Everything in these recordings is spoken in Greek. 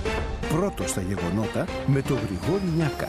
Πρώτος στα γεγονότα με τον Γρηγόρη Νιάκα.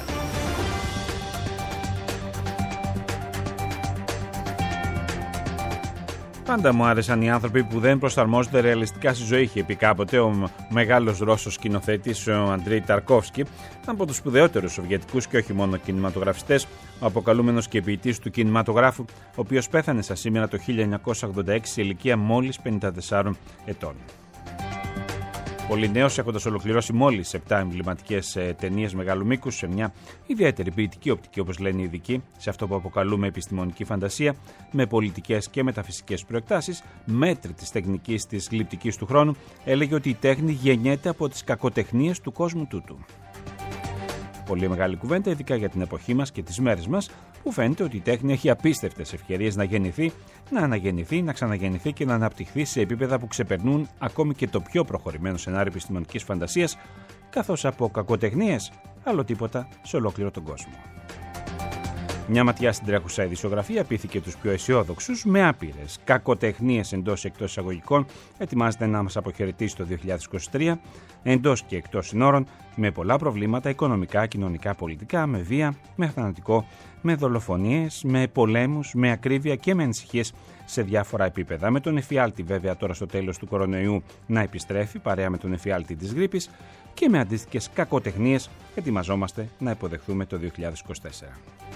Πάντα μου άρεσαν οι άνθρωποι που δεν προσαρμόζονται ρεαλιστικά στη ζωή, είχε πει κάποτε ο μεγάλος Ρώσος σκηνοθέτης ο Αντρέι Ταρκόφσκι, από τους σπουδαιότερους σοβιετικούς και όχι μόνο κινηματογραφιστές, ο αποκαλούμενος και ποιητής του κινηματογράφου, ο οποίος πέθανε στα σήμερα το 1986 σε ηλικία μόλις 54 ετών. Πολύ νέος, έχοντας ολοκληρώσει μόλις 7 εμβληματικές ταινίες μεγάλου μήκους, σε μια ιδιαίτερη ποιητική οπτική, όπως λένε οι ειδικοί, σε αυτό που αποκαλούμε επιστημονική φαντασία, με πολιτικές και μεταφυσικές προεκτάσεις, μέτρη της τεχνικής της γλυπτικής του χρόνου, έλεγε ότι η τέχνη γεννιέται από τις κακοτεχνίες του κόσμου τούτου. Πολύ μεγάλη κουβέντα, ειδικά για την εποχή μας και τις μέρες μας, που φαίνεται ότι η τέχνη έχει απίστευτες ευκαιρίες να γεννηθεί, να αναγεννηθεί, να ξαναγεννηθεί και να αναπτυχθεί σε επίπεδα που ξεπερνούν ακόμη και το πιο προχωρημένο σενάριο επιστημονικής φαντασίας, καθώς από κακοτεχνίες άλλο τίποτα σε ολόκληρο τον κόσμο. Μια ματιά στην τρέχουσα ειδησιογραφία πείθηκε τους πιο αισιόδοξους, με άπειρες κακοτεχνίες εντός εκτός εισαγωγικών, ετοιμάζεται να μας αποχαιρετήσει το 2023, εντός και εκτός συνόρων, με πολλά προβλήματα οικονομικά, κοινωνικά, πολιτικά, με βία, με θανατικό, με δολοφονίες, με πολέμους, με ακρίβεια και με ανησυχίες σε διάφορα επίπεδα. Με τον εφιάλτη βέβαια τώρα στο τέλος του κορονοϊού να επιστρέφει, παρέα με τον εφιάλτη της γρίπης, και με αντίστοιχες κακοτεχνίες ετοιμαζόμαστε να υποδεχθούμε το 2024.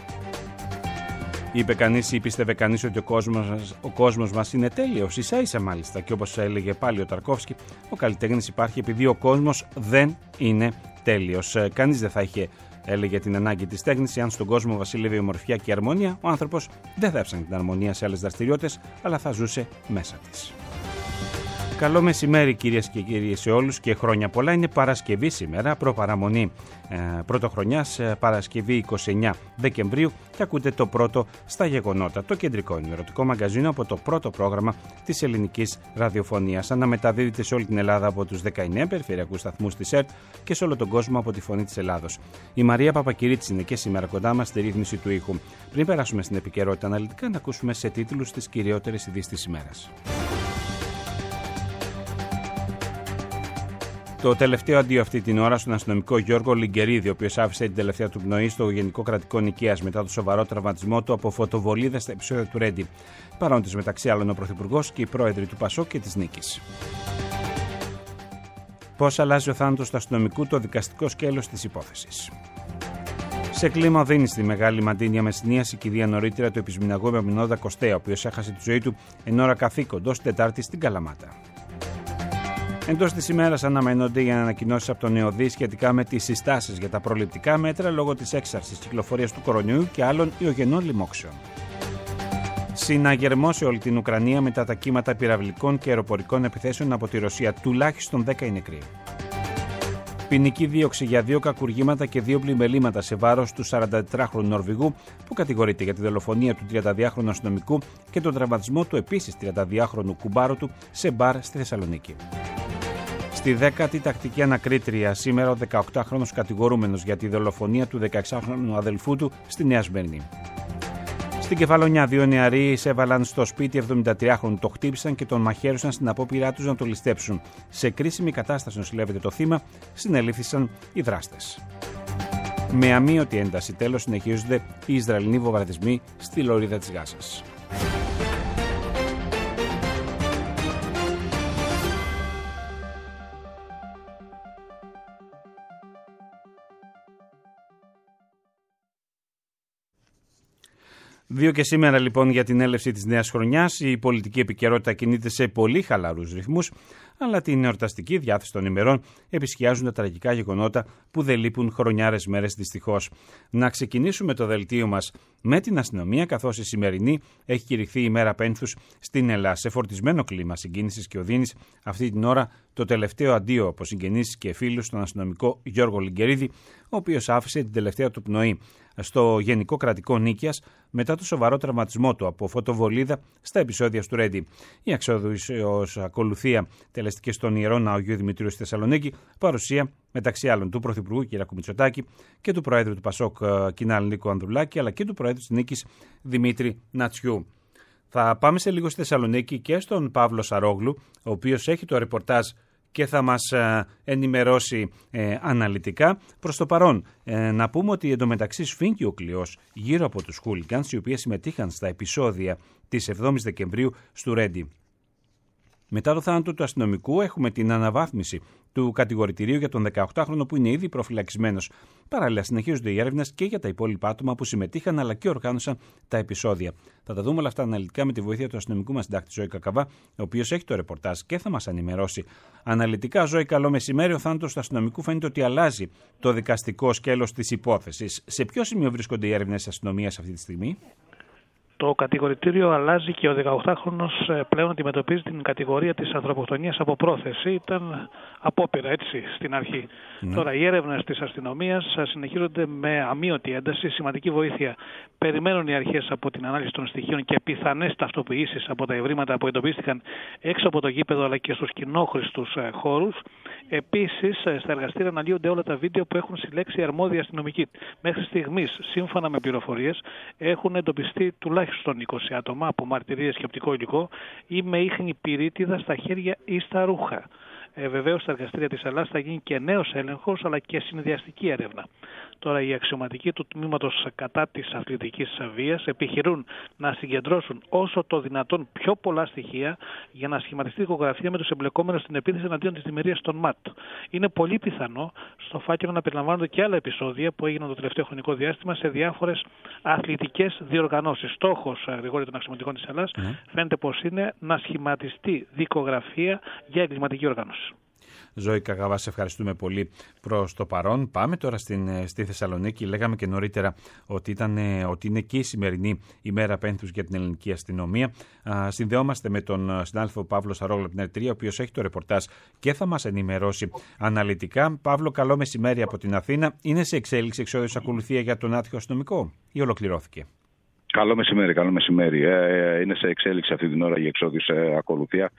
Είπε κανείς ή πίστευε κανείς ότι ο κόσμος μας είναι τέλειος, ίσα-ίσα μάλιστα, και όπως έλεγε πάλι ο Ταρκόφσκι, ο καλλιτέχνης υπάρχει επειδή ο κόσμος δεν είναι τέλειος. Κανείς δεν θα είχε, έλεγε, την ανάγκη της τέχνης εάν στον κόσμο βασίλευε η ομορφιά και η αρμονία. Ο άνθρωπος δεν θα έψαχνε την αρμονία σε άλλες δραστηριότητες, αλλά θα ζούσε μέσα της. Καλό μεσημέρι κυρίες και κύριοι σε όλους και χρόνια πολλά. Είναι Παρασκευή σήμερα, προπαραμονή πρωτοχρονιάς, Παρασκευή 29 Δεκεμβρίου, και ακούτε το πρώτο στα γεγονότα, το κεντρικό ενημερωτικό μαγκαζίνο από το πρώτο πρόγραμμα της ελληνικής ραδιοφωνίας. Αναμεταδίδεται σε όλη την Ελλάδα από τους 19 περιφερειακούς σταθμούς της ΕΡΤ και σε όλο τον κόσμο από τη Φωνή της Ελλάδος. Η Μαρία Παπακυρίτση είναι και σήμερα κοντά μας στη ρύθμιση του ήχου. Πριν περάσουμε στην επικαιρότητα αναλυτικά, να ακούσουμε σε τίτλους τις κυριότερες ειδήσεις της ημέρας. Το τελευταίο αντίο αυτή την ώρα στον αστυνομικό Γιώργο Λιγκερίδη, ο οποίος άφησε την τελευταία του πνοή στο Γενικό Κρατικό Νοικαίας μετά το σοβαρό τραυματισμό του από φωτοβολίδα στα επεισόδια του Ρέντι. Παρόντες μεταξύ άλλων ο Πρωθυπουργός και οι πρόεδροι του ΠΑΣΟΚ και της Νίκης. Πώς αλλάζει ο θάνατος του αστυνομικού, το δικαστικό σκέλος της υπόθεσης. Σε κλίμα οδύνη στη Μεγάλη Μαντίνια Μεσσηνίας, η κηδεία νωρίτερα του επισμηναγού Μεμινόδα Κωστέα, ο οποίος έχασε τη ζωή του εν ώρα καθήκοντος την Τετάρτη στην Καλαμάτα. Εντός της ημέρας αναμένονται οι ανακοινώσεις από τον ΕΟΔΗ σχετικά με τις συστάσεις για τα προληπτικά μέτρα λόγω της έξαρσης κυκλοφορίας του κορονοϊού και άλλων ιογενών λοιμόξεων. Συναγερμό σε όλη την Ουκρανία μετά τα κύματα πυραυλικών και αεροπορικών επιθέσεων από τη Ρωσία. Τουλάχιστον 10 είναι νεκροί. Ποινική δίωξη για 2 κακουργήματα και 2 πλημελήματα σε βάρος του 44χρονου Νορβηγού, που κατηγορείται για τη δολοφονία του 32χρονου αστυνομικού και τον τραυματισμό του επίσης 32χρονου κουμπάρου του σε μπαρ στη Θεσσαλονίκη. Στη 10η τακτική ανακρίτρια σήμερα ο 18χρονος κατηγορούμενος για τη δολοφονία του 16χρονου αδελφού του στη Νέα Σμύρνη. Στην Κεφαλονιά 2 νεαροί εισέβαλαν στο σπίτι 73χρονου, το χτύπησαν και τον μαχαίρωσαν στην απόπειρά τους να το ληστέψουν. Σε κρίσιμη κατάσταση νοσηλεύεται το θύμα, συνελήφθησαν οι δράστες. Με αμείωτη ένταση τέλος συνεχίζονται οι Ισραηλινοί βομβαρδισμοί στη λωρίδα της Γάζας. Δύο και σήμερα λοιπόν για την έλευση της νέας χρονιάς. Η πολιτική επικαιρότητα κινείται σε πολύ χαλαρούς ρυθμούς, αλλά την εορταστική διάθεση των ημερών επισκιάζουν τα τραγικά γεγονότα που δεν λείπουν χρονιάρες μέρες δυστυχώς. Να ξεκινήσουμε το δελτίο μας με την αστυνομία, καθώς η σημερινή έχει κηρυχθεί ημέρα πένθους στην Ελλάδα. Σε φορτισμένο κλίμα συγκίνησης και οδύνης, αυτή την ώρα το τελευταίο αντίο από συγγενείς και φίλους στον αστυνομικό Γιώργο Λιγκερίδη, ο οποίος άφησε την τελευταία του πνοή στο Γενικό Κρατικό Νίκαιας μετά το σοβαρό τραυματισμό του από φωτοβολίδα στα επεισόδια του Ρέντι. Η αξιοδοξία ακολουθία τελεστική στον Ιερό Ναό Αγίου Δημητρίου στη Θεσσαλονίκη, παρουσία μεταξύ άλλων του Πρωθυπουργού κ. Μητσοτάκη και του Προέδρου του ΠΑΣΟΚ Κινάλ Νίκο Ανδρουλάκη, αλλά και του Προέδρου της Νίκης Δημήτρη Νατσιού. Θα πάμε σε λίγο στη Θεσσαλονίκη και στον Παύλο Σαρόγλου, ο οποίος έχει το ρεπορτάζ και θα μας ενημερώσει αναλυτικά. Προς το παρόν, να πούμε ότι εντωμεταξύ σφίγγει ο κλειός γύρω από τους χούλιγκανς, οι οποίοι συμμετείχαν στα επεισόδια της 7ης Δεκεμβρίου στο Ρέντι. Μετά το θάνατο του αστυνομικού έχουμε την αναβάθμιση του κατηγορητηρίου για τον 18χρονο που είναι ήδη προφυλακισμένος. Παράλληλα συνεχίζονται οι έρευνες και για τα υπόλοιπα άτομα που συμμετείχαν αλλά και οργάνωσαν τα επεισόδια. Θα τα δούμε όλα αυτά αναλυτικά με τη βοήθεια του αστυνομικού μας συντάκτη Ζώη Κακαβά, ο οποίος έχει το ρεπορτάζ και θα μας ενημερώσει αναλυτικά. Ζώη, καλό μεσημέρι. Ο θάνατος του αστυνομικού φαίνεται ότι αλλάζει το δικαστικό σκέλος της υπόθεσης. Σε ποιο σημείο βρίσκονται οι έρευνες της αστυνομίας αυτή τη στιγμή? Το κατηγορητήριο αλλάζει και ο 18χρονος πλέον αντιμετωπίζει την κατηγορία της ανθρωποκτονίας από πρόθεση. Ήταν απόπειρα, έτσι, στην αρχή. Τώρα οι έρευνες της αστυνομίας συνεχίζονται με αμείωτη ένταση, σημαντική βοήθεια. Περιμένουν οι αρχές από την ανάλυση των στοιχείων και πιθανές ταυτοποιήσεις από τα ευρήματα που εντοπίστηκαν έξω από το γήπεδο αλλά και στους κοινόχρηστους χώρους. Επίσης, στα εργαστήρια αναλύονται όλα τα βίντεο που έχουν συλλέξει οι αρμόδιοι αστυνομικοί. Μέχρι στιγμής, σύμφωνα με πληροφορίες, έχουν εντοπιστεί τουλάχιστον 20 άτομα από μαρτυρίες και οπτικό υλικό ή με ίχνη πυρίτιδα στα χέρια ή στα ρούχα. Βεβαίως, στα εργαστήρια της Ελλάδας θα γίνει και νέος έλεγχος αλλά και συνδυαστική έρευνα. Τώρα, οι αξιωματικοί του τμήματος κατά της αθλητικής βίας επιχειρούν να συγκεντρώσουν όσο το δυνατόν πιο πολλά στοιχεία για να σχηματιστεί δικογραφία με τους εμπλεκόμενους στην επίθεση εναντίον της δημιουργίας των ΜΑΤ. Είναι πολύ πιθανό στο φάκελο να περιλαμβάνονται και άλλα επεισόδια που έγιναν το τελευταίο χρονικό διάστημα σε διάφορες αθλητικές διοργανώσεις. Στόχος, Γρηγόρη, των αξιωματικών της Ελλάδας φαίνεται πως είναι να σχηματιστεί δικογραφία για εγκληματική οργάνωση. Ζώη Κακαβά, σε ευχαριστούμε πολύ προς το παρόν. Πάμε τώρα στη Θεσσαλονίκη. Λέγαμε και νωρίτερα ότι είναι και η σημερινή ημέρα πένθους για την ελληνική αστυνομία. Συνδεόμαστε με τον συνάδελφο Παύλο Σαρόγλου από την Ερυθρία, ο οποίος έχει το ρεπορτάζ και θα μας ενημερώσει αναλυτικά. Παύλο, καλό μεσημέρι από την Αθήνα. Είναι σε εξέλιξη εξόδιος ακολουθία για τον άτυχο αστυνομικό ή ολοκληρώθηκε? Καλό μεσημέρι. Είναι σε εξέλιξη αυτή την ώρα η εξόδιος ακολουθία.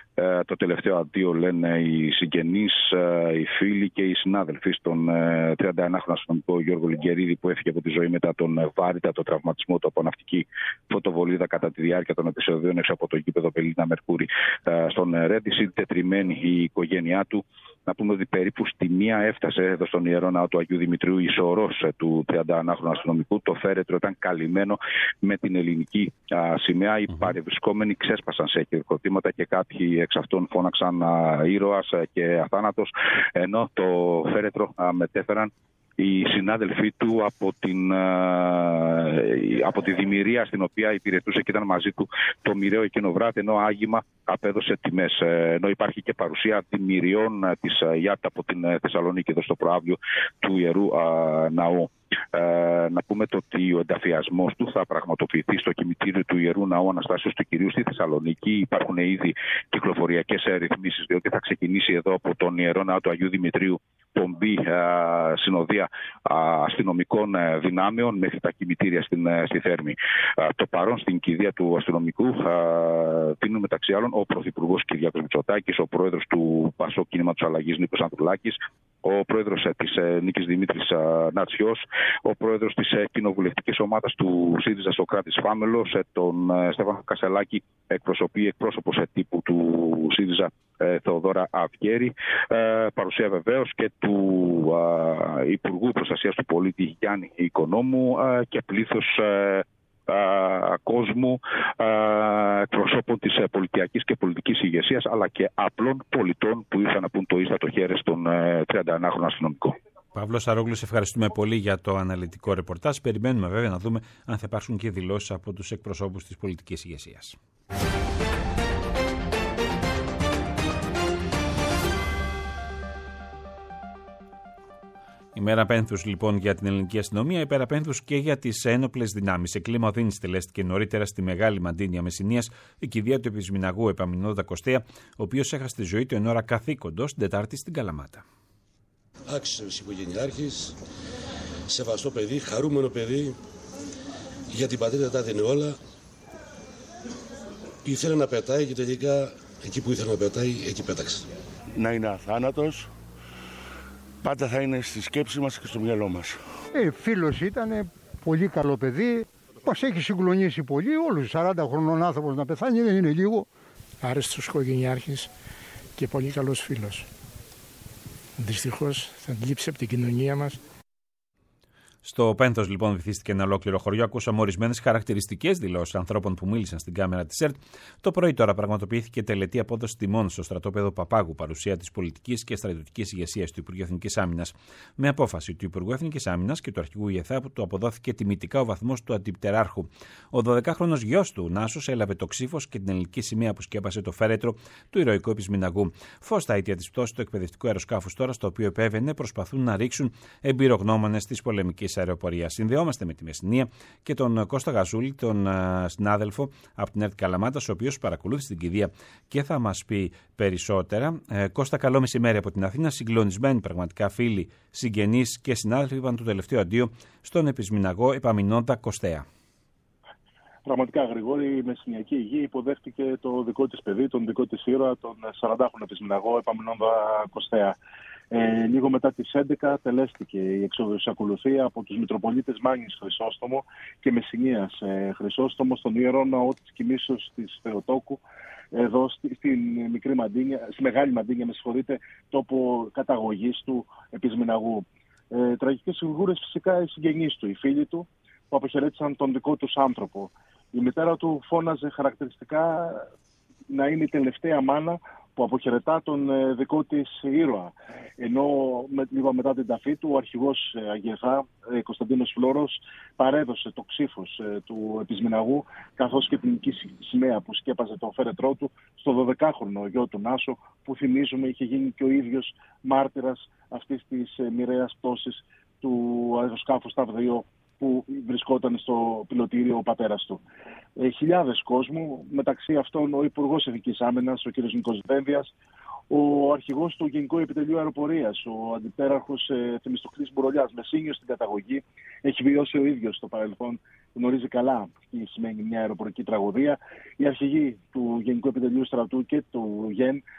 Το τελευταίο αντίο λένε οι συγγενείς, οι φίλοι και οι συνάδελφοι στον 31χρονο αστυνομικό Γιώργο Λιγκερίδη που έφυγε από τη ζωή μετά τον βάρυτατο τραυματισμό του από ναυτική φωτοβολίδα κατά τη διάρκεια των επεισοδίων έξω από το γήπεδο Πελίνα Μερκούρη στον Ρέντι. Είναι τετριμένη η οικογένειά του. Να πούμε ότι περίπου στη μία έφτασε εδώ στον Ιερό Ναό του Αγίου Δημητρίου η σωρός του 31χρονου αστυνομικού. Το φέρετρο ήταν καλυμμένο με την ελληνική σημαία. Οι παρευρισκόμενοι ξέσπασαν σε χειροκροτήματα και κάποιοι εξ αυτών φώναξαν ήρωας και αθάνατος, ενώ το φέρετρο μετέφεραν οι συνάδελφοί του από τη δημιουργία στην οποία υπηρετούσε και ήταν μαζί του το μοιραίο εκείνο βράδυ, ενώ άγημα απέδωσε τιμές. Ενώ υπάρχει και παρουσία δημιουργιών της ΙΑΤ από την Θεσσαλονίκη εδώ στο προαύλιο του Ιερού Ναού. Να πούμε ότι ο ενταφιασμός του θα πραγματοποιηθεί στο κημητήριο του Ιερού Ναού Αναστάσεως του Κυρίου στη Θεσσαλονίκη. Υπάρχουν ήδη κυκλοφοριακές ρυθμίσεις, διότι θα ξεκινήσει εδώ από τον Ιερό Ναό του Αγίου Δημητρίου πομπή συνοδεία αστυνομικών δυνάμεων μέχρι τα κημητήρια στη Θέρμη. Το παρόν στην κηδεία του αστυνομικού δίνουν μεταξύ άλλων ο Πρωθυπουργός Κυριάκος Μητσοτάκης, ο Πρόεδρος του Πασόκ Κινήματος Αλλαγής Νίκος Ανδρουλάκης, ο Πρόεδρος της Νίκης Δημήτρης Νατσιός, ο Πρόεδρος της Κοινοβουλευτικής Ομάδας του ΣΥΡΙΖΑ Σωκράτης Φάμελος, τον Στέφανο Κασελάκη, εκπρόσωπος τύπου του ΣΥΡΙΖΑ Θεοδόρα Αυγέρη, παρουσία βεβαίως και του Υπουργού Προστασίας του Πολίτη Γιάννη Οικονόμου και πλήθος κόσμου, εκπροσώπων της πολιτιακής και πολιτικής ηγεσίας, αλλά και απλών πολιτών που ήρθαν να πούν το ίστατο χέρι στον 31χρονο αστυνομικό. Παύλο Σαρόγλου, σε ευχαριστούμε πολύ για το αναλυτικό ρεπορτάζ. Περιμένουμε βέβαια να δούμε αν θα υπάρξουν και δηλώσεις από τους εκπροσώπους της πολιτικής ηγεσίας. Ημέρα πένθους λοιπόν για την ελληνική αστυνομία, ημέρα πένθους και για τις ένοπλες δυνάμεις. Σε κλίμα οδύνης τελέστηκε νωρίτερα στη Μεγάλη Μαντίνια Μεσσηνίας η κηδεία του επισμηναγού Επαμινώδα Κωστέα, ο οποίος έχασε τη ζωή του εν ώρα καθήκοντος την Τετάρτη στην Καλαμάτα. Άξιος οικογενειάρχης, σεβαστό παιδί, χαρούμενο παιδί, για την πατρίδα τα έδινε όλα. Ήθελε να πετάει και τελικά εκεί που ήθελε να πετάει, εκεί πέταξε. Να είναι αθάνατος. Πάντα θα είναι στη σκέψη μας και στο μυαλό μας. Φίλος ήταν, πολύ καλό παιδί, μας έχει συγκλονίσει πολύ όλους. 40 χρονών άνθρωπος να πεθάνει δεν είναι λίγο. Άρεστος οικογενειάρχης, και πολύ καλός φίλος. Δυστυχώς θα λείψει από την κοινωνία μας. Στο Πένθος, λοιπόν, βυθίστηκε ένα ολόκληρο χωριό. Ακούσαμε ορισμένες χαρακτηριστικές δηλώσεις ανθρώπων που μίλησαν στην κάμερα της ΕΡΤ. Το πρωί τώρα πραγματοποιήθηκε τελετή απόδοση τιμών στο στρατόπεδο Παπάγου, παρουσία της πολιτικής και στρατιωτικής ηγεσίας του Υπουργείου Εθνικής Άμυνας. Με απόφαση του Υπουργού Εθνικής Άμυνας και του αρχηγού ΙΕΘΑ, του αποδόθηκε τιμητικά ο βαθμός του αντιπτεράρχου. Ο 12χρονος γιος του, Νάσος, έλαβε το ξύφος και την ελληνική σημαία που σκέπασε το φέρετρο του ηρωικού επισμηναγού. Φως στα αίτια της πτώσης του εκπαιδευτικού αεροσκάφους τώρα, στο οποίο επέβαινε, προσπαθούν να ρίξουν εμπειρογνώμονες της πολεμικής αεροπορίας. Συνδεόμαστε με τη Μεσσηνία και τον Κώστα Γαζούλη, τον συνάδελφο από την ΕΡΤ Καλαμάτας, ο οποίος παρακολούθησε την κηδεία και θα μας πει περισσότερα. Κώστα, καλό μεσημέρι από την Αθήνα. Συγκλονισμένοι πραγματικά φίλοι, συγγενείς και συνάδελφοι είπαν το τελευταίο αντίο στον επισμηναγό Επαμινόντα Κωστέα. Πραγματικά, Γρηγόρη, η Μεσσηνιακή Αιγή υποδέχτηκε το δικό της παιδί, τον δικό της ήρωα, τον 40χρονο επισμηναγό Επαμινόντα Κωστέα. Λίγο μετά τις 11 τελέστηκε η εξόδος ακολουθία από τους Μητροπολίτες Μάνης Χρυσόστομο και Μεσσηνίας Χρυσόστομο στον Ιερό Ναό της Κοιμήσεως της Θεοτόκου, εδώ στη Μεγάλη Μαντίνια, τόπο καταγωγής του επισμηναγού. Τραγικές φιγούρες φυσικά οι συγγενείς του, οι φίλοι του, που αποχαιρέτησαν τον δικό τους άνθρωπο. Η μητέρα του φώναζε χαρακτηριστικά να είναι η τελευταία μάνα που αποχαιρετά τον δικό της ήρωα. Ενώ λίγο μετά την ταφή του, ο αρχηγός ΑΓΕΘΑ, Κωνσταντίνος Φλόρος, παρέδωσε το ξύφος του επισμηναγού, καθώς και την ελληνική σημαία που σκέπαζε το φέρετρό του στο 12χρονο γιο του Νάσο, που θυμίζουμε είχε γίνει και ο ίδιος μάρτυρας αυτής της μοιραίας πτώσης του αεροσκάφους ΤΑΒ-2 που βρισκόταν στο πιλωτήριο ο πατέρας του. Χιλιάδες κόσμου, μεταξύ αυτών ο Υπουργός Εθνικής Άμυνας, ο κ. Νίκος Δένδιας, ο αρχηγός του Γενικού Επιτελείου Αεροπορίας, ο αντιπτέραρχος Θεμιστοκλής Μπουρολιάς, Μεσσήνιος στην καταγωγή, έχει βιώσει ο ίδιος στο παρελθόν, γνωρίζει καλά τι σημαίνει μια αεροπορική τραγωδία. Οι αρχηγοί του Γενικού Επιτελείου Στρατού και του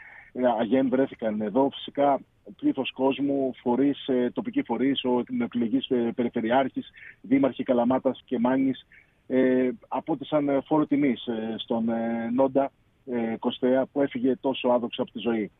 ΑΓΕΝ βρέθηκαν εδώ. Φυσικά πλήθος κόσμου, τοπικοί φορείς, ο εκλεγής περιφερειάρχης, δήμαρχοι Καλαμάτας και Μάνης, απότισαν φόρο τιμής στον Νόντα Κωστέα, που έφυγε τόσο άδοξα από τη ζωή.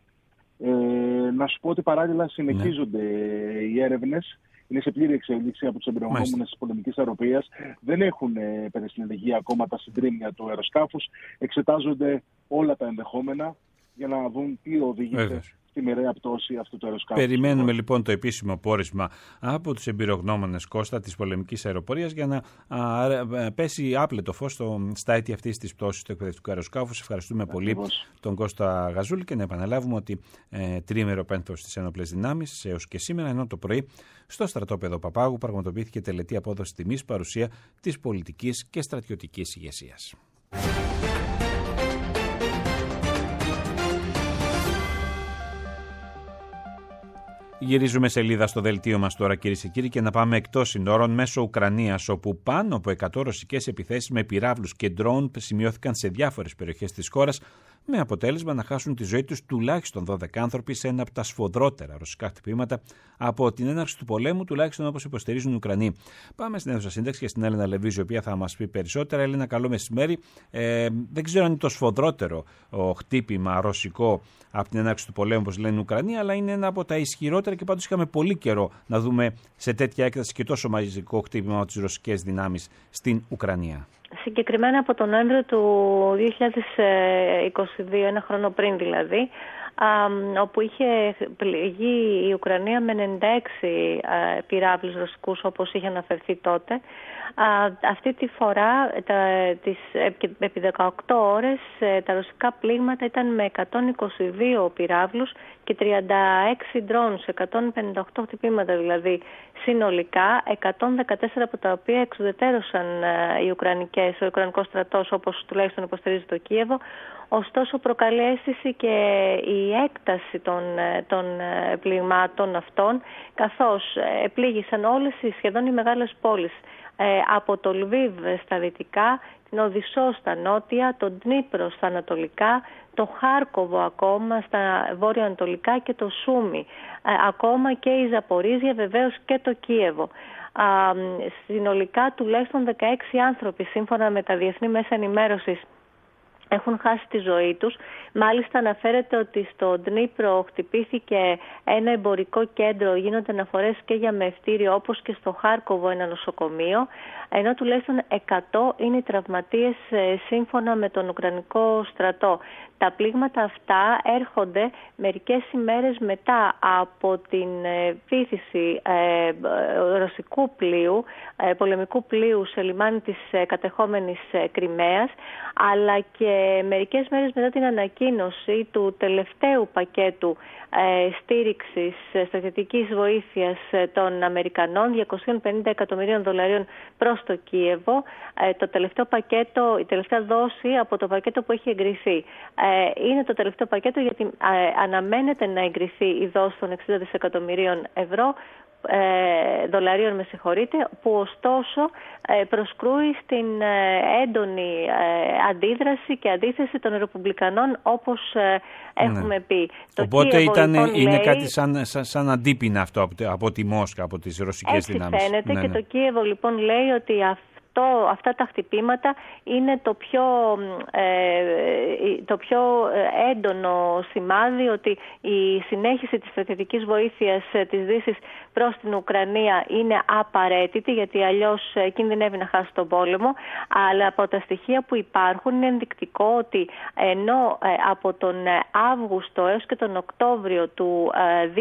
Να σου πω ότι παράλληλα συνεχίζονται οι έρευνες. Είναι σε πλήρη εξέλιξη από τους εμπειρογνώμονες της πολεμικής αεροπορίας. Δεν έχουν περισυνεργεί ακόμα τα συντρίμμια του αεροσκάφους. Εξετάζονται όλα τα ενδεχόμενα για να δουν τι οδήγησε στη μοιραία πτώση αυτού του αεροσκάφους. Περιμένουμε λοιπόν το επίσημο πόρισμα από τους εμπειρογνώμονες, Κώστα, της πολεμικής αεροπορίας, για να πέσει άπλετο φως στα αίτια αυτής της πτώσης του εκπαιδευτικού αεροσκάφους. Ευχαριστούμε πολύ τον Κώστα Γαζούλη και να επαναλάβουμε ότι τριήμερο Πένθος στις Ένοπλες Δυνάμεις έως και σήμερα, ενώ το πρωί στο στρατόπεδο Παπάγου πραγματοποιήθηκε τελετή απόδοση τιμής, παρουσία της πολιτικής και στρατιωτικής ηγεσίας. Γυρίζουμε σελίδα στο δελτίο μας τώρα, κυρίες και κύριοι, και να πάμε εκτός συνόρων μέσω Ουκρανίας, όπου πάνω από 100 ρωσικές επιθέσεις με πυράβλους και ντρόουν σημειώθηκαν σε διάφορες περιοχές της χώρας, με αποτέλεσμα να χάσουν τη ζωή τους τουλάχιστον 12 άνθρωποι σε ένα από τα σφοδρότερα ρωσικά χτυπήματα από την έναρξη του πολέμου, τουλάχιστον όπως υποστηρίζουν οι Ουκρανοί. Πάμε στην αίθουσα σύνταξη και στην Έλενα Λεβίζη, η οποία θα μας πει περισσότερα. Έλενα, καλό μεσημέρι. Δεν ξέρω αν είναι το σφοδρότερο χτύπημα ρωσικό από την έναρξη του πολέμου, όπως λένε οι Ουκρανοί, αλλά είναι ένα από τα ισχυρότερα και πάντως είχαμε πολύ καιρό να δούμε σε τέτοια έκταση και τόσο μαζικό χτύπημα από τις ρωσικές δυνάμεις στην Ουκρανία. Συγκεκριμένα από τον Νοέμβριο του 2022, ένα χρόνο πριν δηλαδή, όπου είχε πληγεί η Ουκρανία με 96 πυράβλους ρωσικούς, όπως είχε αναφερθεί τότε. Αυτή τη φορά, επί 18 ώρες, τα ρωσικά πλήγματα ήταν με 122 πυράβλους και 36 drones, 158 χτυπήματα δηλαδή συνολικά, 114 από τα οποία εξουδετερώσαν ο Ουκρανικός στρατός, όπως τουλάχιστον υποστηρίζει το Κίεβο. Ωστόσο προκαλεί αίσθηση και η έκταση των πληγμάτων αυτών, καθώς πλήγησαν όλες σχεδόν οι μεγάλες πόλεις, από το Λβίβ στα δυτικά, την Οδυσσό στα νότια, τον Ντνίπρο στα ανατολικά, το Χάρκοβο ακόμα στα βόρειο-ανατολικά και το Σούμι, ακόμα και η Ζαπορίζια, βεβαίως και το Κίεβο. Συνολικά τουλάχιστον 16 άνθρωποι, σύμφωνα με τα διεθνή μέσα ενημέρωσης, έχουν χάσει τη ζωή τους. Μάλιστα αναφέρεται ότι στο Ντνίπρο χτυπήθηκε ένα εμπορικό κέντρο, γίνονται αναφορές και για μευτήριο, όπως και στο Χάρκοβο ένα νοσοκομείο, ενώ τουλάχιστον 100 είναι οι τραυματίες σύμφωνα με τον Ουκρανικό στρατό. Τα πλήγματα αυτά έρχονται μερικές ημέρες μετά από την βύθιση ρωσικού πλοίου, πολεμικού πλοίου σε λιμάνι της κατεχόμενης Κριμαίας, αλλά και μερικές μέρες μετά την ανακοίνωση του τελευταίου πακέτου στήριξης στρατιωτικής βοήθειας των Αμερικανών, $250 εκατομμυρίων προς το Κίεβο, το τελευταίο πακέτο, η τελευταία δόση από το πακέτο που έχει εγκριθεί. Είναι το τελευταίο πακέτο γιατί αναμένεται να εγκριθεί η δόση των $60 δισεκατομμυρίων δολαρίων, με συγχωρείτε, που ωστόσο προσκρούει στην έντονη αντίδραση και αντίθεση των Ρεπουμπλικανών, όπως έχουμε πει. Οπότε είναι λέει, κάτι σαν αντίπεινα αυτό από τη Μόσχα, από τις ρωσικές δυνάμεις. Φαίνεται, ναι, και το Κίεβο λοιπόν λέει ότι αυτά τα χτυπήματα είναι το πιο έντονο σημάδι ότι η συνέχιση της στρατιωτικής βοήθειας της Δύσης προς την Ουκρανία είναι απαραίτητη, γιατί αλλιώς κινδυνεύει να χάσει τον πόλεμο. Αλλά από τα στοιχεία που υπάρχουν είναι ενδεικτικό ότι ενώ από τον Αύγουστο έως και τον Οκτώβριο του